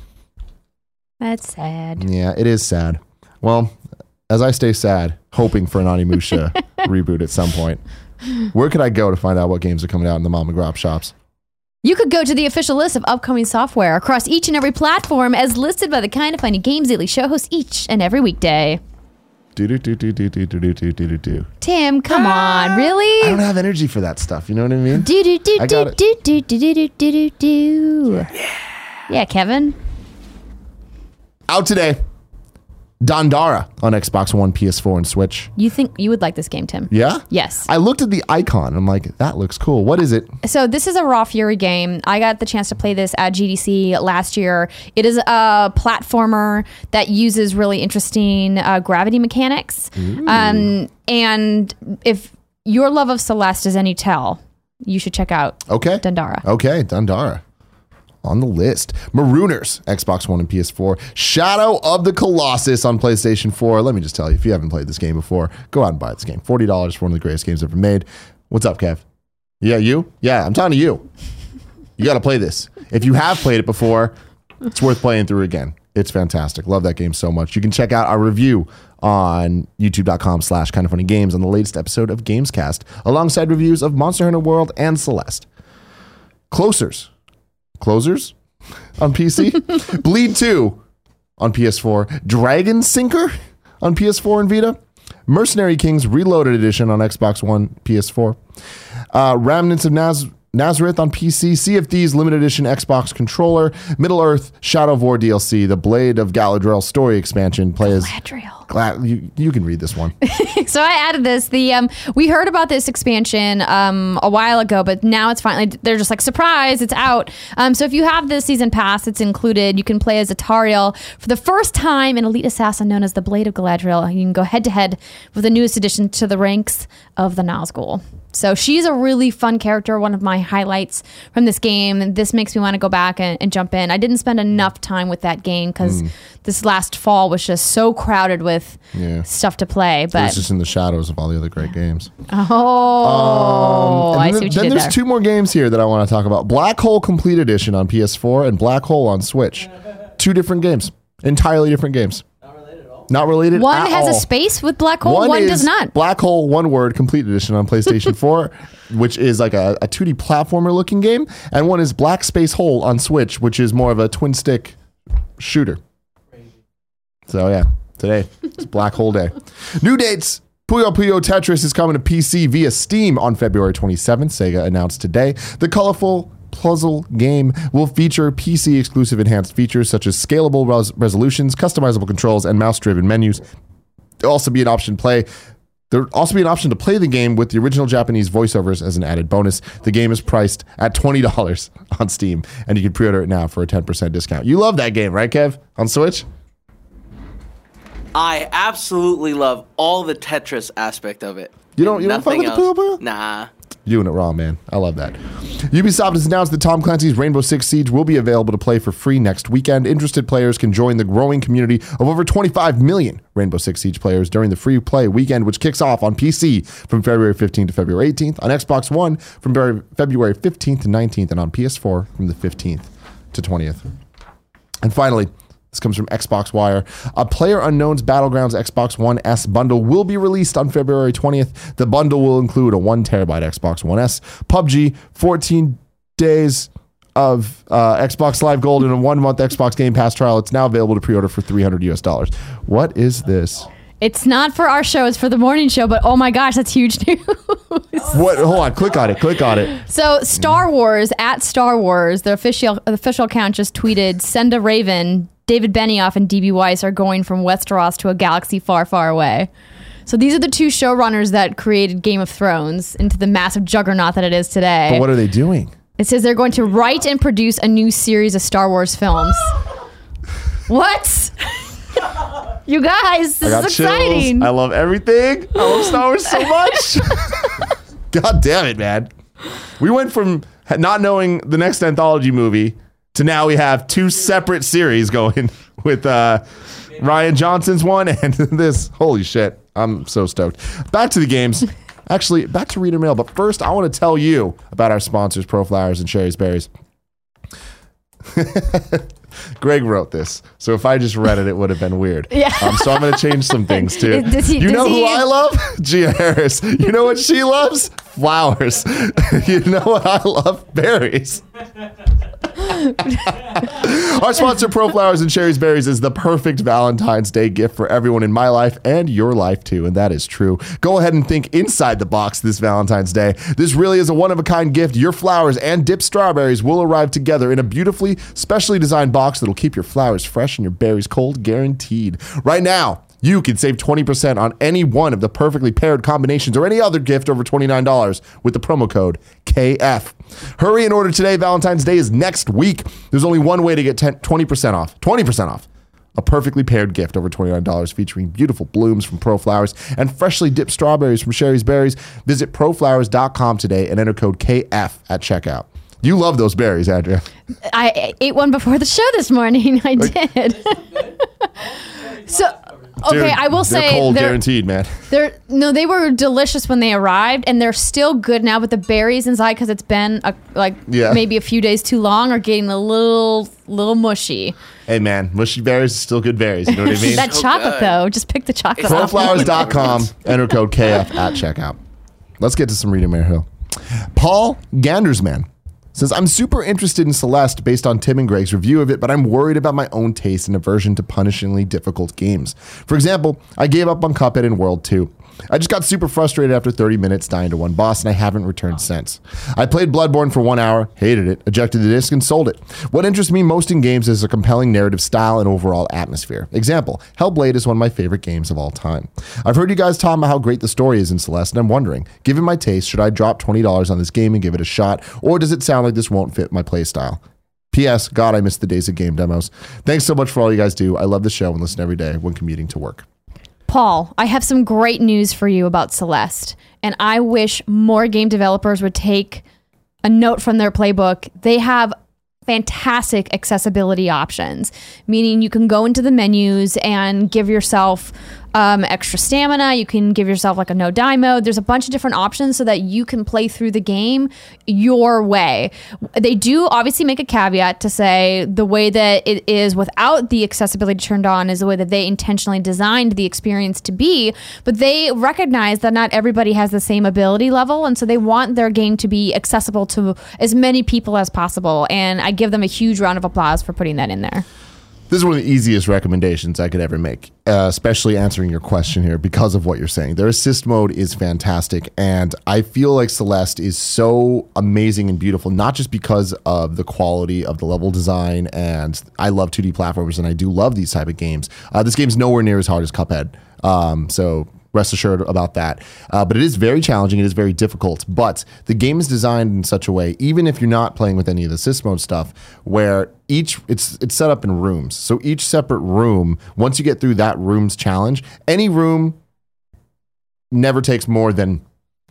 That's sad. Yeah, it is sad. Well, as I stay sad, hoping for an Onimusha reboot at some point, where could I go to find out what games are coming out in the Mom and Grop shops? You could go to the official list of upcoming software across each and every platform as listed by the Kind of Funny Games Daily show hosts each and every weekday. Do do do do do do do do do do do. Tim, come on, I don't really? have energy for that stuff. You know what I mean? Do do do I do got do do do do do do do. Yeah, Kevin. Out today, Dandara on Xbox One, P S four, and Switch. You think you would like this game, Tim? Yeah? Yes. I looked at the icon. I'm like, that looks cool. What is it? So this is a Raw Fury game. I got the chance to play this at G D C last year. It is a platformer that uses really interesting uh, gravity mechanics. Um, and if your love of Celeste is any tell, you should check out Okay. Dandara. Okay, Dandara. On the list. Marooners, Xbox One and P S four. Shadow of the Colossus on PlayStation four. Let me just tell you, if you haven't played this game before, go out and buy this game. forty dollars for one of the greatest games ever made. What's up, Kev? Yeah, you? Yeah, I'm talking to you. You got to play this. If you have played it before, it's worth playing through again. It's fantastic. Love that game so much. You can check out our review on youtube.com slash kind of funny games on the latest episode of Gamescast, alongside reviews of Monster Hunter World and Celeste. Closers. Closers on P C. Bleed two on P S four. Dragon Sinker on P S four and Vita. Mercenary Kings Reloaded Edition on Xbox One, P S four. Uh, Remnants of Naz- Nazareth on P C. Sea of Thieves Limited Edition Xbox Controller. Middle Earth Shadow of War D L C. The Blade of Galadriel Story Expansion. Play as Galadriel. Glad you, you can read this one. So I added this. The um, we heard about this expansion um, a while ago, but now it's finally, they're just like, surprise, it's out. Um, so if you have the season pass, it's included. You can play as Atariel for the first time, an elite assassin known as the Blade of Galadriel. You can go head to head with the newest addition to the ranks of the Nazgul. So she's a really fun character, one of my highlights from this game. And this makes me want to go back and, and jump in. I didn't spend enough time with that game because mm. this last fall was just so crowded with yeah. stuff to play. But it's just in the shadows of all the other great games. Oh, um, I see what you then did there's there. two more games here that I want to talk about. Black Hole Complete Edition on P S four and Black Hole on Switch. Two different games. Entirely different games. Not related at all? Not related One at has all. a space with black hole. One, is does not. Black Hole, one word, complete edition on PlayStation four, which is like a, a two D platformer looking game. And one is Black Space Hole on Switch, which is more of a twin stick shooter. So yeah, today it's Black Hole Day. New dates. Puyo Puyo Tetris is coming to P C via Steam on February twenty-seventh. Sega announced today. The colorful puzzle game will feature P C exclusive enhanced features such as scalable res- resolutions, customizable controls, and mouse-driven menus. There'll also be an option to play. There'll also be an option to play the game with the original Japanese voiceovers as an added bonus. The game is priced at twenty dollars on Steam, and you can pre-order it now for a ten percent discount. You love that game, right, Kev? On Switch? I absolutely love all the Tetris aspect of it. You don't- you don't fuck Nothing with the else. Puyo Puyo? Nah. You doing it wrong, man. I love that. Ubisoft has announced that Tom Clancy's Rainbow Six Siege will be available to play for free next weekend. Interested players can join the growing community of over twenty-five million Rainbow Six Siege players during the free play weekend, which kicks off on P C from February fifteenth to February eighteenth, on Xbox One from February fifteenth to nineteenth, and on P S four from the fifteenth to twentieth. And finally, this comes from Xbox Wire. A PlayerUnknown's Battlegrounds Xbox One S bundle will be released on February twentieth. The bundle will include a one terabyte Xbox One S, P U B G, fourteen days of uh, Xbox Live Gold, and a one month Xbox Game Pass trial. It's now available to pre-order for three hundred U S dollars. What is this? It's not for our show. It's for the morning show. But oh my gosh, that's huge news. What? Hold on. Click on it. Click on it. So Star Wars, at Star Wars, the official the official account just tweeted, "Send a Raven. David Benioff and D B Weiss are going from Westeros to a galaxy far, far away." So these are the two showrunners that created Game of Thrones into the massive juggernaut that it is today. But what are they doing? It says they're going to write and produce a new series of Star Wars films. What? You guys, I this got is chills. exciting. I love everything. I love Star Wars so much. God damn it, man. We went from not knowing the next anthology movie to now we have two separate series going with uh, Ryan Johnson's one and this. Holy shit. I'm so stoked. Back to the games. Actually, back to reader mail. But first, I want to tell you about our sponsors, Pro Flowers and Sherry's Berries. Greg wrote this, so if I just read it, it would have been weird. Yeah. Um, so I'm going to change some things too. Does he- you does know who he- I love? Gia Harris. You know what she loves? Flowers. You know what I love? Berries. Our sponsor, Pro Flowers and Sherry's Berries, is the perfect Valentine's Day gift for everyone in my life and your life too, and that is true. Go ahead and think inside the box this Valentine's Day. This really is a one-of-a-kind gift. Your flowers and dipped strawberries will arrive together in a beautifully, specially designed box that'll keep your flowers fresh and your berries cold, guaranteed. Right now, you can save twenty percent on any one of the perfectly paired combinations or any other gift over twenty-nine dollars with the promo code K F. Hurry and order today. Valentine's Day is next week. There's only one way to get ten, twenty percent off. twenty percent off. A perfectly paired gift over twenty-nine dollars featuring beautiful blooms from Pro Flowers and freshly dipped strawberries from Sherry's Berries. Visit pro flowers dot com today and enter code K F at checkout. You love those berries, Andrea. I ate one before the show this morning. I did. So, okay, Dude, I will they're say cold, they're, guaranteed, man. they're no, they were delicious when they arrived, and they're still good now. But the berries inside, because it's been a, like Yeah. maybe a few days too long, are getting a little little mushy. Hey, man, mushy berries is still good berries. You know what I mean? That So chocolate good. though, just pick the chocolate. pro off. flowers dot com, enter code K F at checkout. Let's get to some reading mail here. Paul Gandersman says, I'm super interested in Celeste based on Tim and Greg's review of it, but I'm worried about my own taste and aversion to punishingly difficult games. For example, I gave up on Cuphead in World two. I just got super frustrated after thirty minutes dying to one boss, and I haven't returned since. I played Bloodborne for one hour, hated it, ejected the disc, and sold it. What interests me most in games is a compelling narrative style and overall atmosphere. Example, Hellblade is one of my favorite games of all time. I've heard you guys talk about how great the story is in Celeste, and I'm wondering, given my taste, should I drop twenty dollars on this game and give it a shot, or does it sound like this won't fit my playstyle? P S. God, I miss the days of game demos. Thanks so much for all you guys do. I love the show and listen every day when commuting to work. Paul, I have some great news for you about Celeste, and I wish more game developers would take a note from their playbook. They have fantastic accessibility options, meaning you can go into the menus and give yourself um, extra stamina. You can give yourself like a no die mode. There's a bunch of different options so that you can play through the game your way. They do obviously make a caveat to say the way that it is without the accessibility turned on is the way that they intentionally designed the experience to be, but they recognize that not everybody has the same ability level, and so they want their game to be accessible to as many people as possible, and I give them a huge round of applause for putting that in there. This is one of the easiest recommendations I could ever make, uh, especially answering your question here because of what you're saying. Their assist mode is fantastic, and I feel like Celeste is so amazing and beautiful, not just because of the quality of the level design, and I love two D platformers, and I do love these type of games. Uh, this game's nowhere near as hard as Cuphead, um, so rest assured about that. Uh, but it is very challenging. It is very difficult. But the game is designed in such a way, even if you're not playing with any of the assist mode stuff, where each it's it's set up in rooms. So each separate room, once you get through that room's challenge, any room never takes more than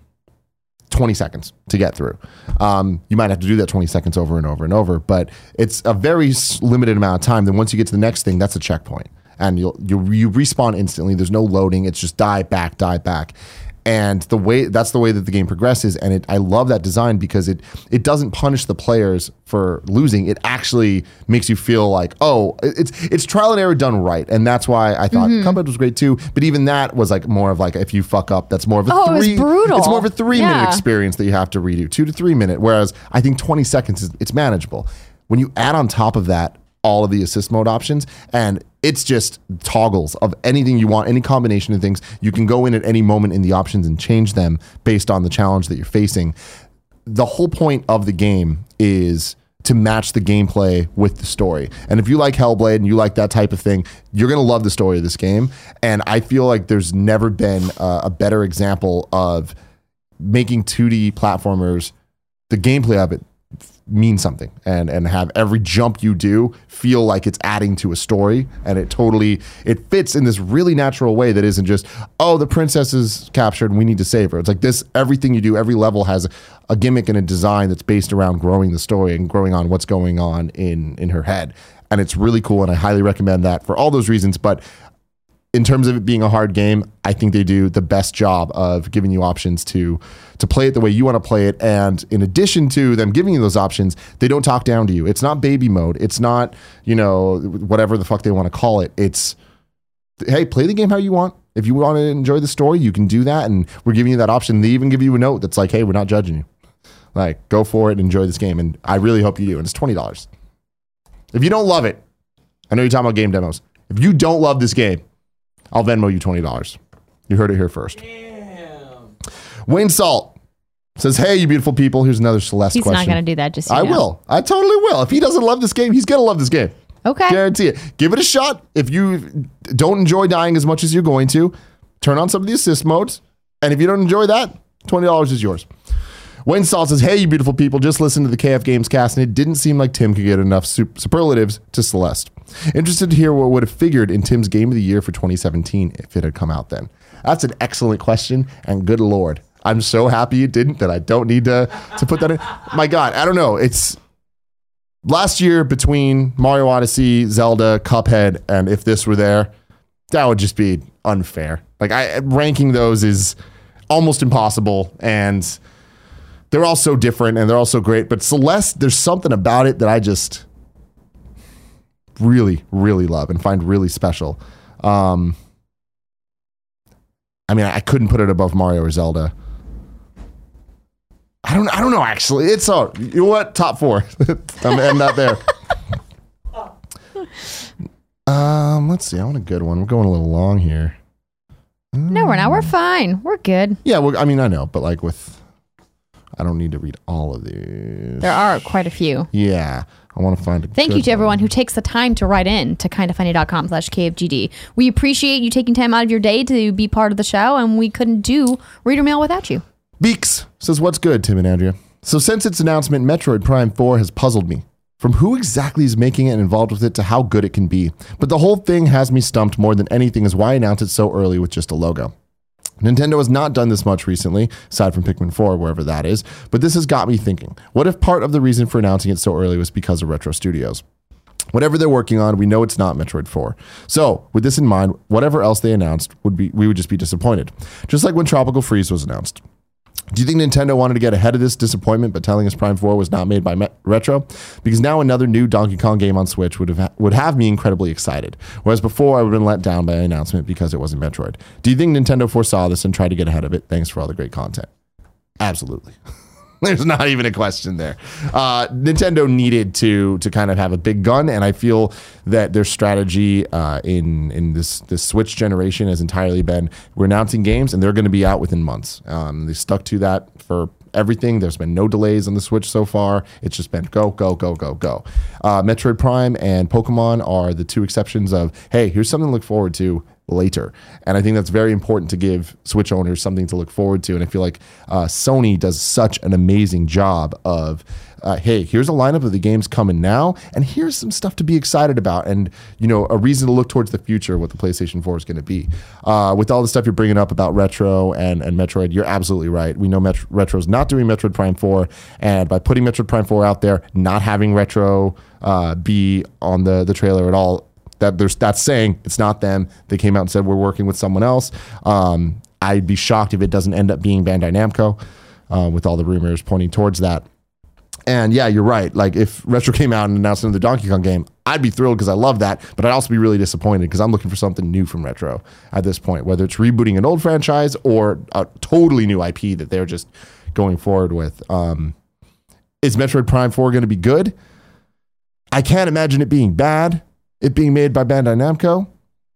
twenty seconds to get through. Um, you might have to do that twenty seconds over and over and over, but it's a very limited amount of time. Then once you get to the next thing, that's a checkpoint. And you'll, you you respawn instantly. There's no loading. It's just die back, die back. And the way that's the way that the game progresses. And it, I love that design because it it doesn't punish the players for losing. It actually makes you feel like, oh, it's it's trial and error done right. And that's why I thought mm-hmm. Cuphead was great too. But even that was like more of like, if you fuck up, that's more of a oh, three. It was brutal. It's more of a three yeah. minute experience that you have to redo, two to three minute. Whereas I think twenty seconds is it's manageable. When you add on top of that all of the assist mode options, and it's just toggles of anything you want, any combination of things. You can go in at any moment in the options and change them based on the challenge that you're facing. The whole point of the game is to match the gameplay with the story. And if you like Hellblade and you like that type of thing, you're going to love the story of this game. And I feel like there's never been a, a better example of making two D platformers, the gameplay of it, mean something and and have every jump you do feel like it's adding to a story, and it totally it fits in this really natural way that isn't just, oh, the princess is captured and we need to save her. It's like this, everything you do, every level has a gimmick and a design that's based around growing the story and growing on what's going on in in her head, and it's really cool, and I highly recommend that for all those reasons. But in terms of it being a hard game, I think they do the best job of giving you options to to play it the way you want to play it. And in addition to them giving you those options, they don't talk down to you. It's not baby mode. It's not, you know, whatever the fuck they want to call it. It's, hey, play the game how you want. If you want to enjoy the story, you can do that. And we're giving you that option. They even give you a note that's like, hey, we're not judging you. Like, go for it and enjoy this game. And I really hope you do. And it's twenty dollars. If you don't love it, I know you're talking about game demos. If you don't love this game, I'll Venmo you twenty dollars. You heard it here first. Damn. Wayne Salt says, hey, you beautiful people. Here's another Celeste He's question. not going to do that, just so I you know. will. I totally will. If he doesn't love this game, he's going to love this game. Okay. Guarantee it. Give it a shot. If you don't enjoy dying as much as you're going to, turn on some of the assist modes. And if you don't enjoy that, twenty dollars is yours. Wayne Salt says, hey, you beautiful people, just listened to the K F Games cast, and it didn't seem like Tim could get enough sup- superlatives to Celeste. Interested to hear what would have figured in Tim's Game of the Year for twenty seventeen if it had come out then. That's an excellent question, and good Lord, I'm so happy it didn't that I don't need to, to put that in. My God, I don't know. It's last year between Mario Odyssey, Zelda, Cuphead, and if this were there, that would just be unfair. Like, I ranking those is almost impossible, and they're all so different and they're all so great. But Celeste, there's something about it that I just really, really love and find really special. Um, I mean, I couldn't put it above Mario or Zelda. I don't I don't know, actually. It's all, you know what? Top four. I'm, I'm not there. Um, let's see. I want a good one. We're going a little long here. No, we're not. We're fine. We're good. Yeah, well, I mean, I know, but like with, I don't need to read all of these. There are quite a few. Yeah. I want to find a Thank good you to everyone one. who takes the time to write in to kindafunny.com slash KFGD. We appreciate you taking time out of your day to be part of the show, and we couldn't do reader mail without you. Beaks says, what's good, Tim and Andrea? So since its announcement, Metroid Prime four has puzzled me. From who exactly is making it and involved with it to how good it can be. But the whole thing has me stumped more than anything is why announce it so early with just a logo. Nintendo has not done this much recently, aside from Pikmin four, wherever that is, but this has got me thinking, what if part of the reason for announcing it so early was because of Retro Studios? Whatever they're working on, we know it's not Metroid four. So, with this in mind, whatever else they announced would be we would just be disappointed. Just like when Tropical Freeze was announced. Do you think Nintendo wanted to get ahead of this disappointment by telling us Prime four was not made by Met- Retro? Because now another new Donkey Kong game on Switch would have ha- would have me incredibly excited. Whereas before I would have been let down by an announcement because it wasn't Metroid. Do you think Nintendo foresaw this and tried to get ahead of it? Thanks for all the great content. Absolutely. There's not even a question there. Uh, Nintendo needed to to kind of have a big gun, and I feel that their strategy uh, in in this this Switch generation has entirely been we're announcing games, and they're going to be out within months. Um, they stuck to that for everything. There's been no delays on the Switch so far. It's just been go, go, go, go, go. Uh, Metroid Prime and Pokemon are the two exceptions of, hey, here's something to look forward to later. And I think that's very important to give Switch owners something to look forward to. And I feel like uh, Sony does such an amazing job of, uh, hey, here's a lineup of the games coming now, and here's some stuff to be excited about, and you know, a reason to look towards the future, what the PlayStation four is going to be. Uh, with all the stuff you're bringing up about Retro and, and Metroid, you're absolutely right. We know Met- Retro's not doing Metroid Prime four, and by putting Metroid Prime four out there, not having Retro uh, be on the, the trailer at all, that there's that's saying it's not them. They came out and said we're working with someone else. Um, I'd be shocked if it doesn't end up being Bandai Namco, uh, with all the rumors pointing towards that. And yeah, you're right. Like if Retro came out and announced another Donkey Kong game, I'd be thrilled because I love that, but I'd also be really disappointed because I'm looking for something new from Retro at this point, whether it's rebooting an old franchise or a totally new I P that they're just going forward with. Um, is Metroid Prime four going to be good? I can't imagine it being bad. It being made by Bandai Namco,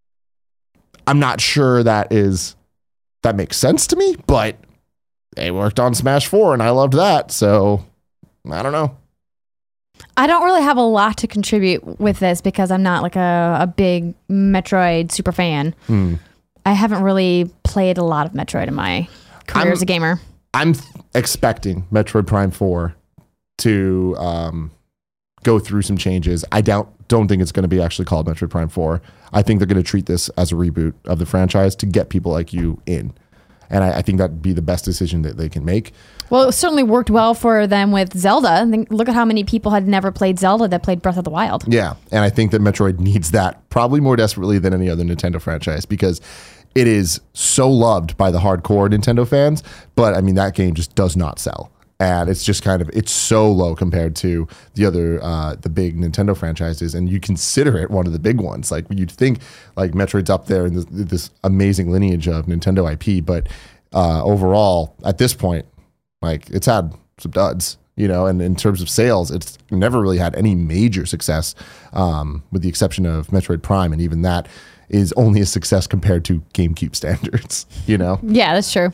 I'm not sure that is that makes sense to me, but they worked on Smash four and I loved that, so I don't know. I don't really have a lot to contribute with this because I'm not like a, a big Metroid super fan. Hmm. I haven't really played a lot of Metroid in my career I'm, as a gamer. I'm th- expecting Metroid Prime four to um, go through some changes. I doubt don't think it's going to be actually called Metroid Prime four. I think they're going to treat this as a reboot of the franchise to get people like you in. And I, I think that'd be the best decision that they can make. Well, it certainly worked well for them with Zelda. I think, look at how many people had never played Zelda that played Breath of the Wild. Yeah, and I think that Metroid needs that probably more desperately than any other Nintendo franchise because it is so loved by the hardcore Nintendo fans. But I mean, that game just does not sell. And it's just kind of, it's so low compared to the other, uh, the big Nintendo franchises. And you consider it one of the big ones. Like you'd think like Metroid's up there in this, this amazing lineage of Nintendo I P. But uh, overall, at this point, like it's had some duds, you know, and in terms of sales, it's never really had any major success, um, with the exception of Metroid Prime. And even that is only a success compared to GameCube standards, you know? Yeah, that's true.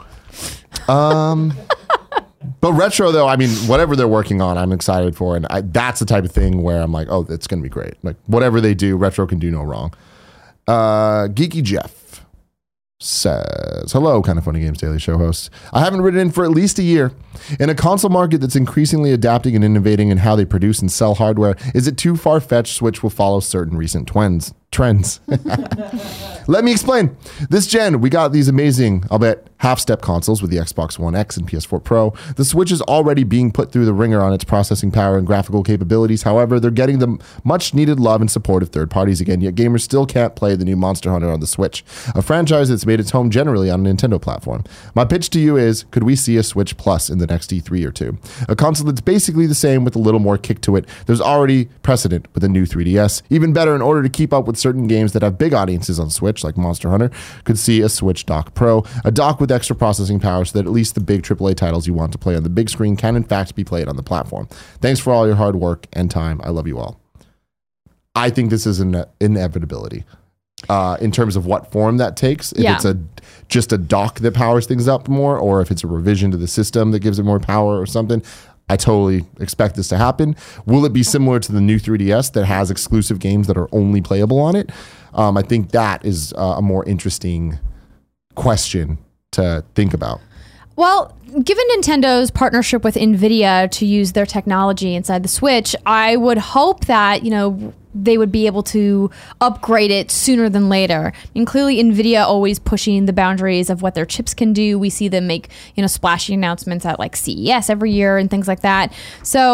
Um... But Retro, though, I mean, whatever they're working on, I'm excited for. And I, that's the type of thing where I'm like, oh, it's going to be great. Like, whatever they do, Retro can do no wrong. Uh, Geeky Jeff says, hello, Kind of Funny Games Daily Show hosts. I haven't written in for at least a year. In a console market that's increasingly adapting and innovating in how they produce and sell hardware, is it too far-fetched Switch will follow certain recent twins? Trends. Let me explain. This gen, we got these amazing, I'll bet, half-step consoles with the Xbox One X and P S four Pro. The Switch is already being put through the ringer on its processing power and graphical capabilities. However, they're getting the much-needed love and support of third parties again, yet gamers still can't play the new Monster Hunter on the Switch, a franchise that's made its home generally on a Nintendo platform. My pitch to you is, could we see a Switch Plus in the next E three or two? A console that's basically the same with a little more kick to it. There's already precedent with a new three D S. Even better, in order to keep up with certain games that have big audiences on Switch, like Monster Hunter, could see a Switch Dock Pro, a dock with extra processing power so that at least the big triple A titles you want to play on the big screen can in fact be played on the platform. Thanks for all your hard work and time. I love you all. I think this is an inevitability. Uh, in terms of what form that takes, if yeah. it's a just a dock that powers things up more, or if it's a revision to the system that gives it more power or something, I totally expect this to happen. Will it be similar to the new three D S that has exclusive games that are only playable on it? Um, I think that is uh, a more interesting question to think about. Well, given Nintendo's partnership with NVIDIA to use their technology inside the Switch, I would hope that, you know, they would be able to upgrade it sooner than later. And clearly NVIDIA always pushing the boundaries of what their chips can do. We see them make, you know, splashy announcements at like C E S every year and things like that. So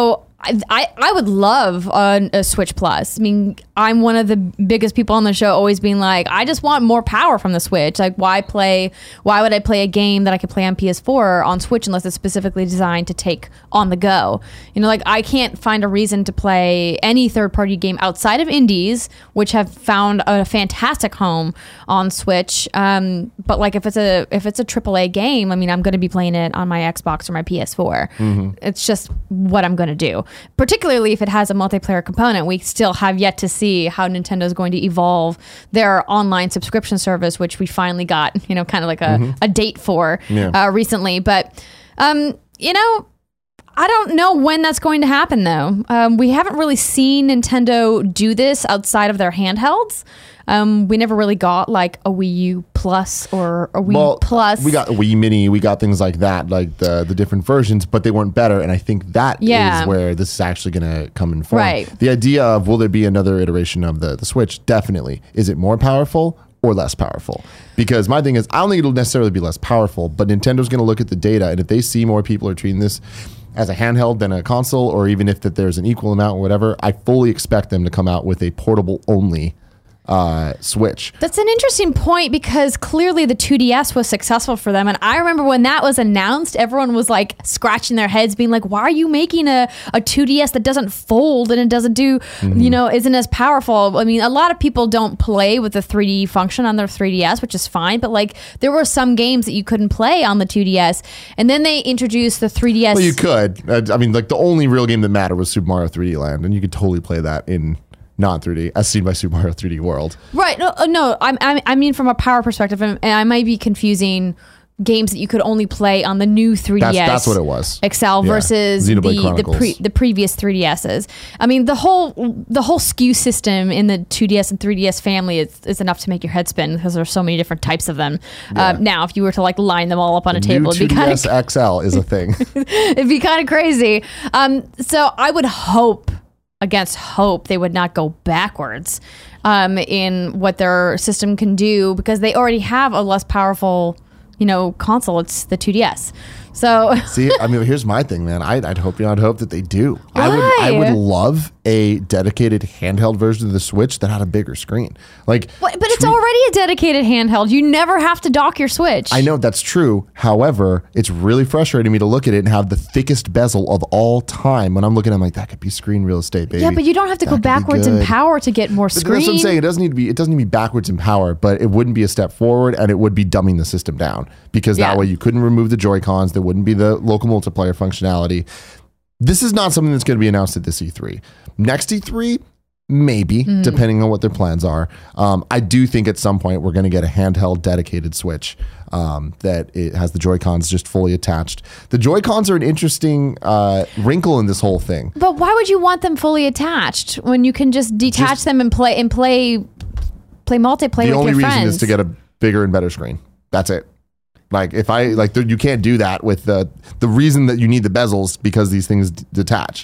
I, I, I would love a, a Switch Plus. I mean, I'm one of the biggest people on the show always being like, I just want more power from the Switch. Like, why play, why would I play a game that I could play on P S four on Switch unless it's specifically designed to take on the go? You know, like, I can't find a reason to play any third-party game outside of indies, which have found a fantastic home on Switch. Um, but like, if it's a if it's a triple A game, I mean, I'm going to be playing it on my Xbox or my P S four. Mm-hmm. It's just what I'm going to do. Particularly if it has a multiplayer component. We still have yet to see how Nintendo is going to evolve their online subscription service, which we finally got, you know, kind of like a, mm-hmm. a date for yeah. uh, recently. But, um, you know, I don't know when that's going to happen, though. Um, we haven't really seen Nintendo do this outside of their handhelds. Um, we never really got like a Wii U Plus or a Wii well, Plus. We got a Wii Mini. We got things like that, like the the different versions, but they weren't better. And I think that yeah. is where this is actually going to come in form. Right. The idea of will there be another iteration of the, the Switch? Definitely. Is it more powerful or less powerful? Because my thing is, I don't think it'll necessarily be less powerful, but Nintendo's going to look at the data, and if they see more people are treating this as a handheld than a console, or even if that there's an equal amount or whatever, I fully expect them to come out with a portable only uh, Switch. That's an interesting point because clearly the two D S was successful for them. And I remember when that was announced, everyone was like scratching their heads being like, why are you making a, a two D S that doesn't fold and it doesn't do, mm-hmm. you know, isn't as powerful? I mean, a lot of people don't play with the three D function on their three D S, which is fine. But like there were some games that you couldn't play on the two D S. And then they introduced the three D S. Well, you could. Uh, I mean, like the only real game that mattered was Super Mario three D Land. And you could totally play that in non three D, as seen by Super Mario three D World. Right. No, no I'm, I'm, I mean, from a power perspective, and I might be confusing games that you could only play on the new three D S. That's, that's what it was. X L yeah. versus Xenoblade the the, pre, the previous three D S's. I mean, the whole the whole S K U system in the two D S and three D S family is, is enough to make your head spin because there's so many different types of them. Yeah. Um, now, if you were to like line them all up on the a table, it'd be kind of X L is a thing. It'd be kind of crazy. Um, so I would hope. Against hope they would not go backwards um, in what their system can do because they already have a less powerful, you know, console. It's the two D S. So see, I mean, here's my thing, man. I'd, I'd hope, you know, I'd hope that they do. Why? I would, I would love a dedicated handheld version of the Switch that had a bigger screen. Like, but, but it's already a dedicated handheld. You never have to dock your Switch. I know that's true. However, it's really frustrating me to look at it and have the thickest bezel of all time. When I'm looking, I'm like, that could be screen real estate, baby. Yeah, but you don't have to that go backwards in power to get more screen. That's what I'm saying. It doesn't need to be. It doesn't need to be backwards in power, but it wouldn't be a step forward, and it would be dumbing the system down because yeah. that way you couldn't remove the Joy-Cons. There wouldn't be the local multiplayer functionality. This is not something that's going to be announced at this E three. Next E three, maybe, mm. depending on what their plans are. Um, I do think at some point we're going to get a handheld dedicated Switch um, that it has the Joy-Cons just fully attached. The Joy-Cons are an interesting uh, wrinkle in this whole thing. But why would you want them fully attached when you can just detach just, them and play and play play multiplayer with your friends? The only reason is to get a bigger and better screen. That's it. Like if I like, you can't do that with the the reason that you need the bezels because these things d- detach.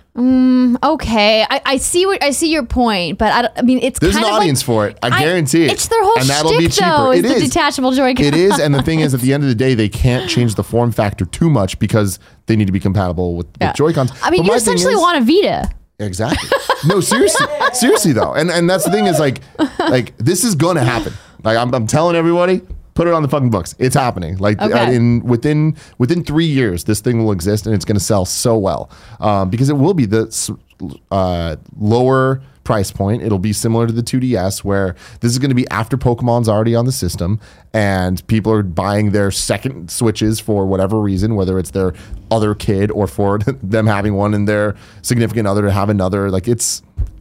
Mm, okay, I, I see what I see your point, but I, don't, I mean it's there's kind an of audience like, for it. I guarantee I, it. It's their whole and that'll shtick, be cheaper. though. It is is the detachable Joy-Con. It is, and the thing is, at the end of the day, they can't change the form factor too much because they need to be compatible with, yeah. with Joy-Cons. I mean, but you essentially is, want a Vita. Exactly. No, seriously, seriously though, and and that's the thing is like like this is going to happen. Like I'm, I'm telling everybody. Put it on the fucking books. It's happening. Like okay. uh, in within within three years, this thing will exist and it's going to sell so well um, because it will be the uh, lower price point. It'll be similar to the two D S, where this is going to be after Pokemon's already on the system and people are buying their second Switches for whatever reason, whether it's their other kid or for them having one and their significant other to have another. Like it's,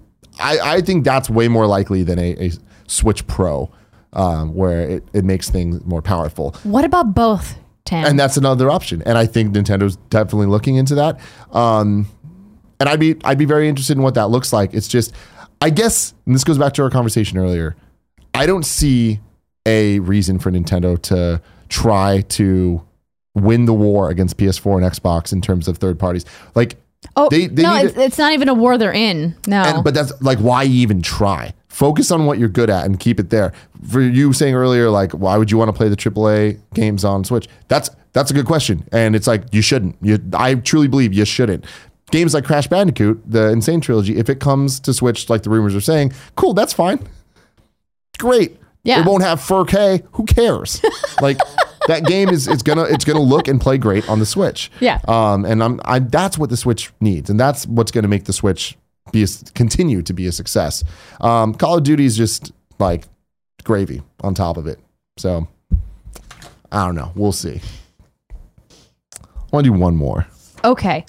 I, I think that's way more likely than a, a Switch Pro. Um, where it, it makes things more powerful. What about both, Tam? And that's another option. And I think Nintendo's definitely looking into that. Um, and I'd be I'd be very interested in what that looks like. It's just, I guess, and this goes back to our conversation earlier, I don't see a reason for Nintendo to try to win the war against P S four and Xbox in terms of third parties. Like, oh, they, they no, need it's, to, it's not even a war they're in. No. And, but that's like, why even try? Focus on what you're good at and keep it there. For you saying earlier, like, why would you want to play the triple A games on Switch? That's that's a good question. And it's like, you shouldn't. You, I truly believe you shouldn't. games like Crash Bandicoot, the Insane Trilogy, if it comes to Switch, like the rumors are saying, cool, that's fine. Great. Yeah. It won't have four K. Who cares? Like that game is it's gonna it's gonna look and play great on the Switch. Yeah. Um, and I'm I that's what the Switch needs, and that's what's gonna make the Switch be a, continue to be a success. Um, Call of Duty is just like gravy on top of it. So I don't know. We'll see. I want to do one more. Okay.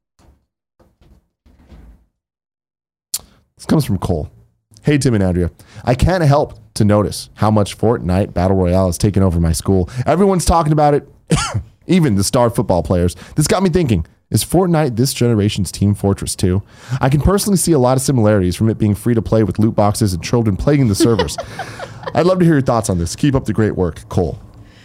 This comes from Cole. Hey, Tim and Andrea. I can't help to notice how much Fortnite Battle Royale has taken over my school. Everyone's talking about it, even the star football players. This got me thinking, is Fortnite this generation's Team Fortress two? I can personally see a lot of similarities from it being free to play with loot boxes and children plaguing the servers. I'd love to hear your thoughts on this. Keep up the great work, Cole.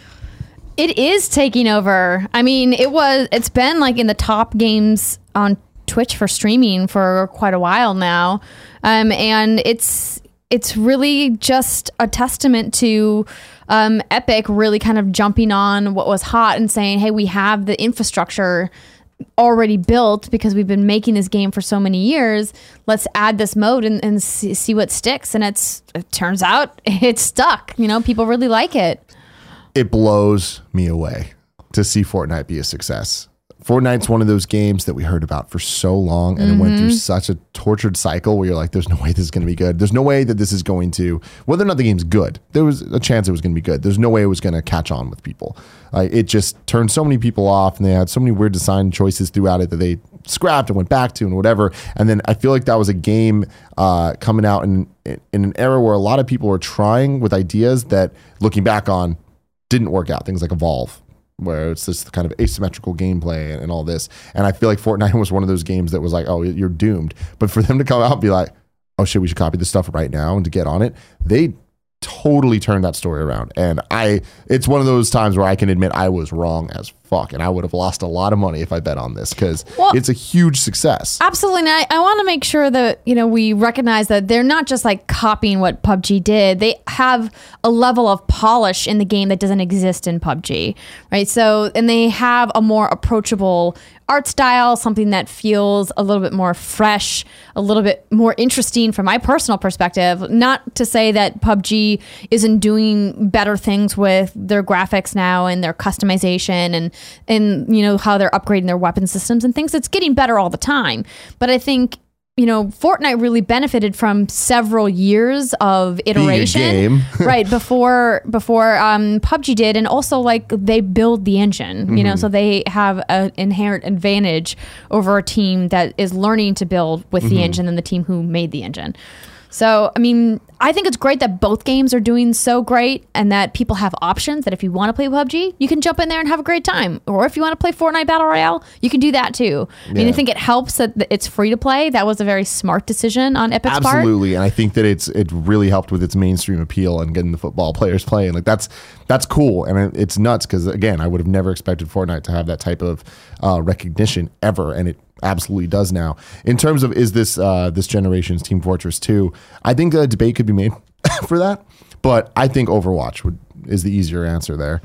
It is taking over. I mean, it was, it's been like in the top games on Twitch for streaming for quite a while now. Um, and it's, it's really just a testament to um, Epic really kind of jumping on what was hot and saying, hey, we have the infrastructure already built because we've been making this game for so many years. Let's add this mode and, and see, see what sticks. And it's, it turns out it's stuck. You know, people really like it. It blows me away to see Fortnite be a success. Fortnite's one of those games that we heard about for so long, and mm-hmm. it went through such a tortured cycle where you're like, there's no way this is going to be good. There's no way that this is going to, whether or not the game's good, there was a chance it was going to be good. There's no way it was going to catch on with people. Uh, it just turned so many people off, and they had so many weird design choices throughout it that they scrapped and went back to and whatever. And then I feel like that was a game uh, coming out in, in an era where a lot of people were trying with ideas that, looking back on, didn't work out. Things like Evolve, where it's this kind of asymmetrical gameplay and, and all this. And I feel like Fortnite was one of those games that was like, oh, you're doomed. But for them to come out and be like, oh shit, we should copy this stuff right now and to get on it, they totally turned that story around. And I, it's one of those times where I can admit I was wrong as fuck, and I would have lost a lot of money if I bet on this, because well, it's a huge success. Absolutely. And I, I want to make sure that, you know, we recognize that they're not just like copying what P U B G did. They have a level of polish in the game that doesn't exist in P U B G, right? So, and they have a more approachable art style, something that feels a little bit more fresh, a little bit more interesting from my personal perspective. Not to say that P U B G isn't doing better things with their graphics now and their customization and and you know how they're upgrading their weapon systems and things. It's getting better all the time. But I think, you know, Fortnite really benefited from several years of iteration, game. right? Before before um, P U B G did, and also like they build the engine, mm-hmm. you know, so they have an inherent advantage over a team that is learning to build with mm-hmm. the engine than the team who made the engine. So, I mean, I think it's great that both games are doing so great and that people have options, that if you want to play P U B G, you can jump in there and have a great time. Or if you want to play Fortnite Battle Royale, you can do that too. I mean, yeah. I think it helps that it's free to play. That was a very smart decision on Epic's part. Absolutely. And I think that it's it really helped with its mainstream appeal and getting the football players playing. Like that's that's cool. And it's nuts because, again, I would have never expected Fortnite to have that type of uh, recognition ever. And it absolutely does now. In terms of, is this uh, this generation's Team Fortress two, I think a debate could be made for that, but I think Overwatch would is the easier answer there.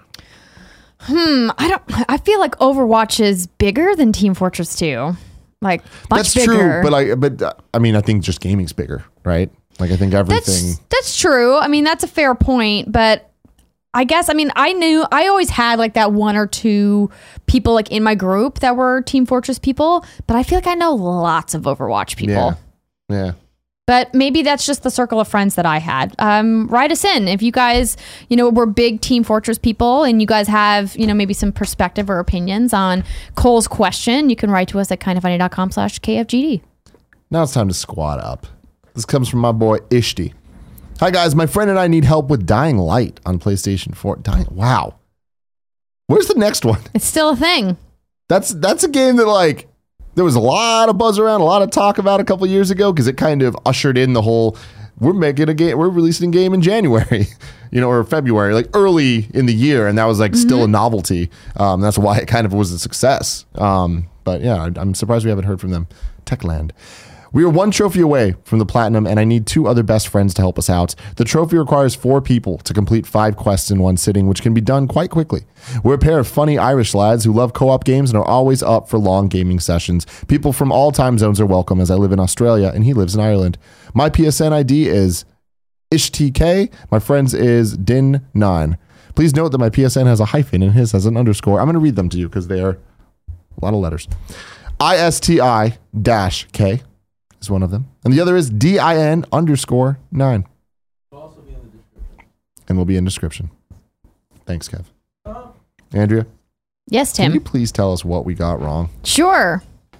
Hmm, I don't. I feel like Overwatch is bigger than Team Fortress two, like much That's bigger. true, but I but uh, I mean I think just gaming's bigger, right? Like I think everything. That's, that's true. I mean that's a fair point, but I guess, I mean, I knew, I always had like that one or two people like in my group that were Team Fortress people, but I feel like I know lots of Overwatch people. Yeah. Yeah. But maybe that's just the circle of friends that I had. Um, write us in. If you guys, you know, were big Team Fortress people and you guys have, you know, maybe some perspective or opinions on Cole's question, you can write to us at kindoffunny.com slash KFGD. Now it's time to squat up. This comes from my boy Ishti. Hi guys, my friend and I need help with Dying Light on PlayStation four. Dying, wow. Where's the next one? It's still a thing. That's that's a game that like there was a lot of buzz around, a lot of talk about a couple years ago because it kind of ushered in the whole we're making a game, we're releasing a game in January, you know, or February, like early in the year, and that was like mm-hmm. still a novelty. Um, that's why it kind of was a success. Um, but yeah, I'm surprised we haven't heard from them. Techland. We are one trophy away from the platinum, and I need two other best friends to help us out. The trophy requires four people to complete five quests in one sitting, which can be done quite quickly. We're a pair of funny Irish lads who love co-op games and are always up for long gaming sessions. People from all time zones are welcome, as I live in Australia and he lives in Ireland. My P S N I D is ishtk. My friend's is din nine. Please note that my P S N has a hyphen and his has an underscore. I'm going to read them to you because they are a lot of letters. I S T I dash K is one of them. And the other is D I N underscore nine. It'll also be in the description. And will be in description. Thanks, Kev. Uh, Andrea, Yes, can Tim. you please tell us what we got wrong? Sure.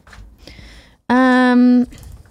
Um,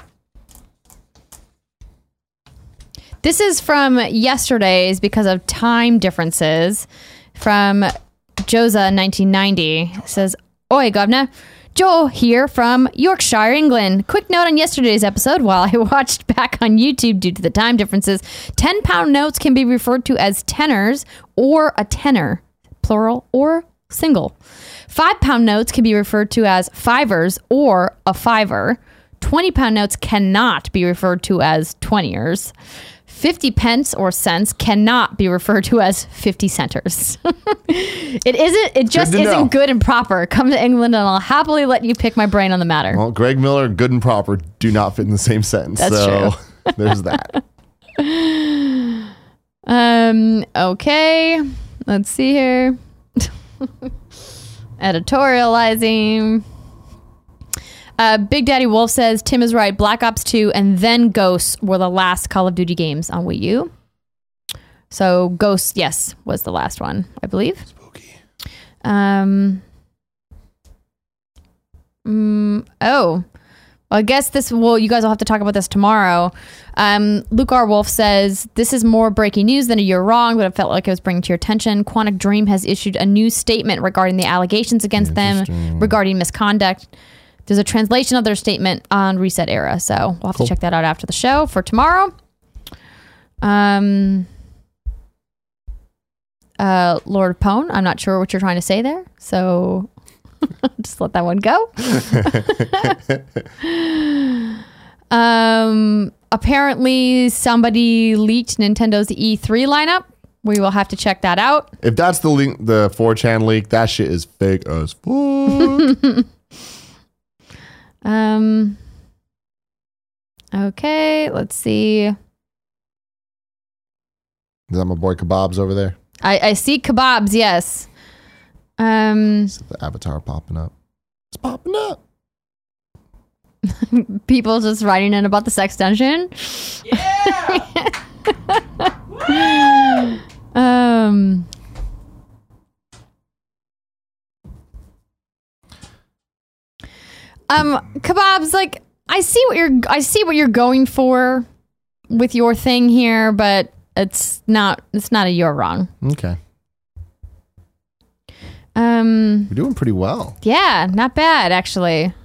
this is from yesterday's because of time differences. From Josa nineteen ninety. It says, Oi, governor. Joe here from Yorkshire, England. Quick note on yesterday's episode. While I watched back on YouTube due to the time differences, ten pound notes can be referred to as tenors or a tenor, plural or single. five pound notes can be referred to as fivers or a fiver. twenty pound notes cannot be referred to as twentyers. fifty pence or cents cannot be referred to as fifty centers. It isn't, it just Good to isn't know. good and proper. Come to England and I'll happily let you pick my brain on the matter. Well, Greg Miller, good and proper, do not fit in the same sentence. That's so true. there's that. Um, okay. Let's see here. Editorializing. Uh, Big Daddy Wolf says, Tim is right. Black Ops two and then Ghosts were the last Call of Duty games on Wii U. So Ghosts, yes, was the last one, I believe. Spooky. Um. Mm, oh. Well, I guess this will, you guys will have to talk about this tomorrow. Um, Luke R. Wolf says, this is more breaking news than a year wrong, but it felt like it was bringing to your attention. Quantic Dream has issued a new statement regarding the allegations against them Interesting. regarding misconduct. There's a translation of their statement on Reset Era, so we'll have Cool. to check that out after the show for tomorrow. Um, uh, Lord Pone, I'm not sure what you're trying to say there, so just let that one go. um, apparently, somebody leaked Nintendo's E three lineup. We will have to check that out. If that's the link, the four chan leak, that shit is fake as fuck. Um. Okay, let's see. Is that my boy Kebabs over there? I, I see kebabs, yes. Um, Is the avatar popping up? It's popping up. people just writing in about the sex dungeon. yeah! Um, um, kebabs. Like, I see what you're. I see what you're going for with your thing here, but it's not. It's not a you're wrong. Okay. Um. We're doing pretty well. Yeah, not bad actually.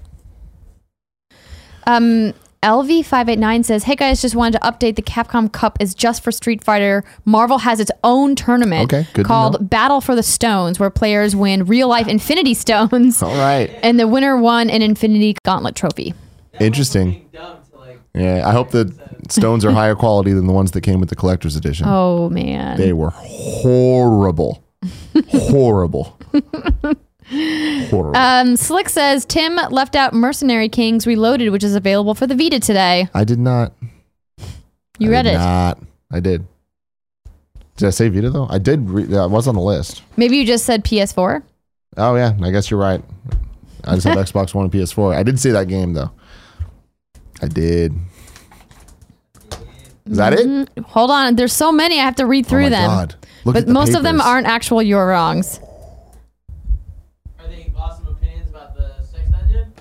Um, L V five eight nine says, "Hey guys, just wanted to update. The Capcom Cup is just for Street Fighter. Marvel has its own tournament Okay, good to know. called Battle for the Stones, where players win real life Infinity Stones, All right. and the winner won an Infinity Gauntlet trophy." Interesting. Being dumb to, like, Yeah, I hope the stones are higher quality than the ones that came with the collector's edition. Oh man, They were horrible. Horrible. Horrible. Um, Slick says Tim left out Mercenary Kings Reloaded, which is available for the Vita today. I did not. You I read did it. Not. I did. Did I say Vita though? I did. Re- yeah, it was on the list. Maybe you just said P S four. Oh yeah, I guess you're right. I just have Xbox One and P S four. I did say that game though. I did. Is that it? Mm, hold on, there's so many I have to read through oh my them. God. Look But at the most of them papers. aren't actual your wrongs. Are they awesome opinions about the sex dungeon?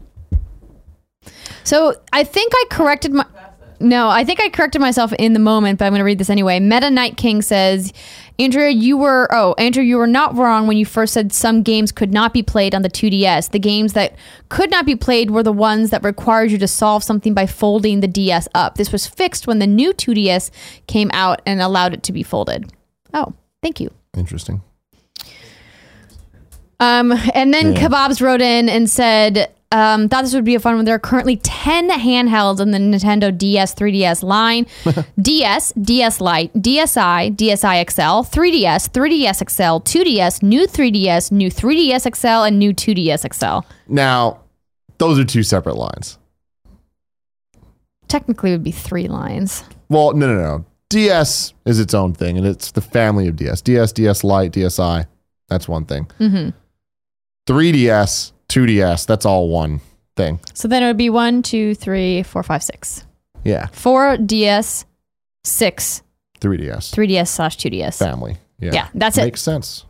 So I think I corrected my. Past that. No, I think I corrected myself in the moment, but I'm going to read this anyway. Meta Night King says, Andrea, you were, oh, Andrea, you were not wrong when you first said some games could not be played on the two D S. The games that could not be played were the ones that required you to solve something by folding the D S up. This was fixed when the new two D S came out and allowed it to be folded. Oh, thank you. Interesting. Um, and then Yeah. Kebabs wrote in and said, Um, thought this would be a fun one. There are currently ten handhelds in the Nintendo D S, three D S line. D S, D S Lite, D S i, D S i X L, three D S, three D S X L, two D S, new three D S, new three D S X L, and new two D S X L. Now, those are two separate lines. Technically, it would be three lines. Well, no, no, no. D S is its own thing, and it's the family of D S. D S, D S Lite, D S i. That's one thing. Mm-hmm. three D S, two D S, that's all one thing. So then it would be one, two, three, four, five, six. Yeah. Four D S, six three D S. three D S slash two D S. Family. Yeah. Yeah, that's Makes it. Makes sense.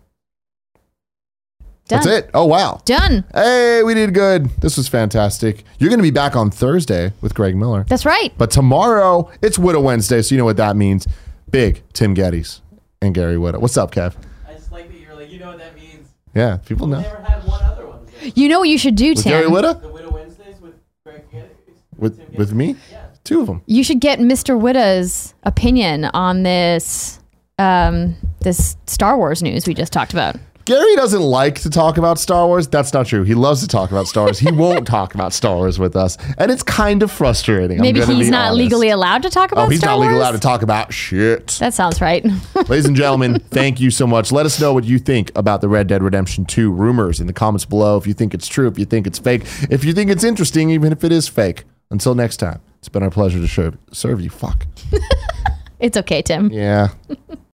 Done. That's it. Oh, wow. Done. Hey, we did good. This was fantastic. You're going to be back on Thursday with Greg Miller. That's right. But tomorrow, it's Widow Wednesday, so you know what that means. Big Tim Geddes and Gary Widow. What's up, Kev? I just like that you're like, you know what that means. Yeah, people We know. never had one other one. You know what you should do, With Tim? Gary Widow? The Widow Wednesdays with Greg Geddes. With, Tim with Geddes. me? Yeah. Two of them. You should get Mister Widow's opinion on this um, this Star Wars news we just talked about. Gary doesn't like to talk about Star Wars. That's not true. He loves to talk about Star Wars. He won't talk about Star Wars with us. And it's kind of frustrating. Maybe I'm gonna he's be not honest. legally allowed to talk about Oh, he's Star not legally Wars? allowed to talk about shit. That sounds right. Ladies and gentlemen, thank you so much. Let us know what you think about the Red Dead Redemption two rumors in the comments below. If you think it's true, if you think it's fake, if you think it's interesting, even if it is fake. Until next time, it's been our pleasure to serve, serve you. Fuck. It's okay, Tim. Yeah.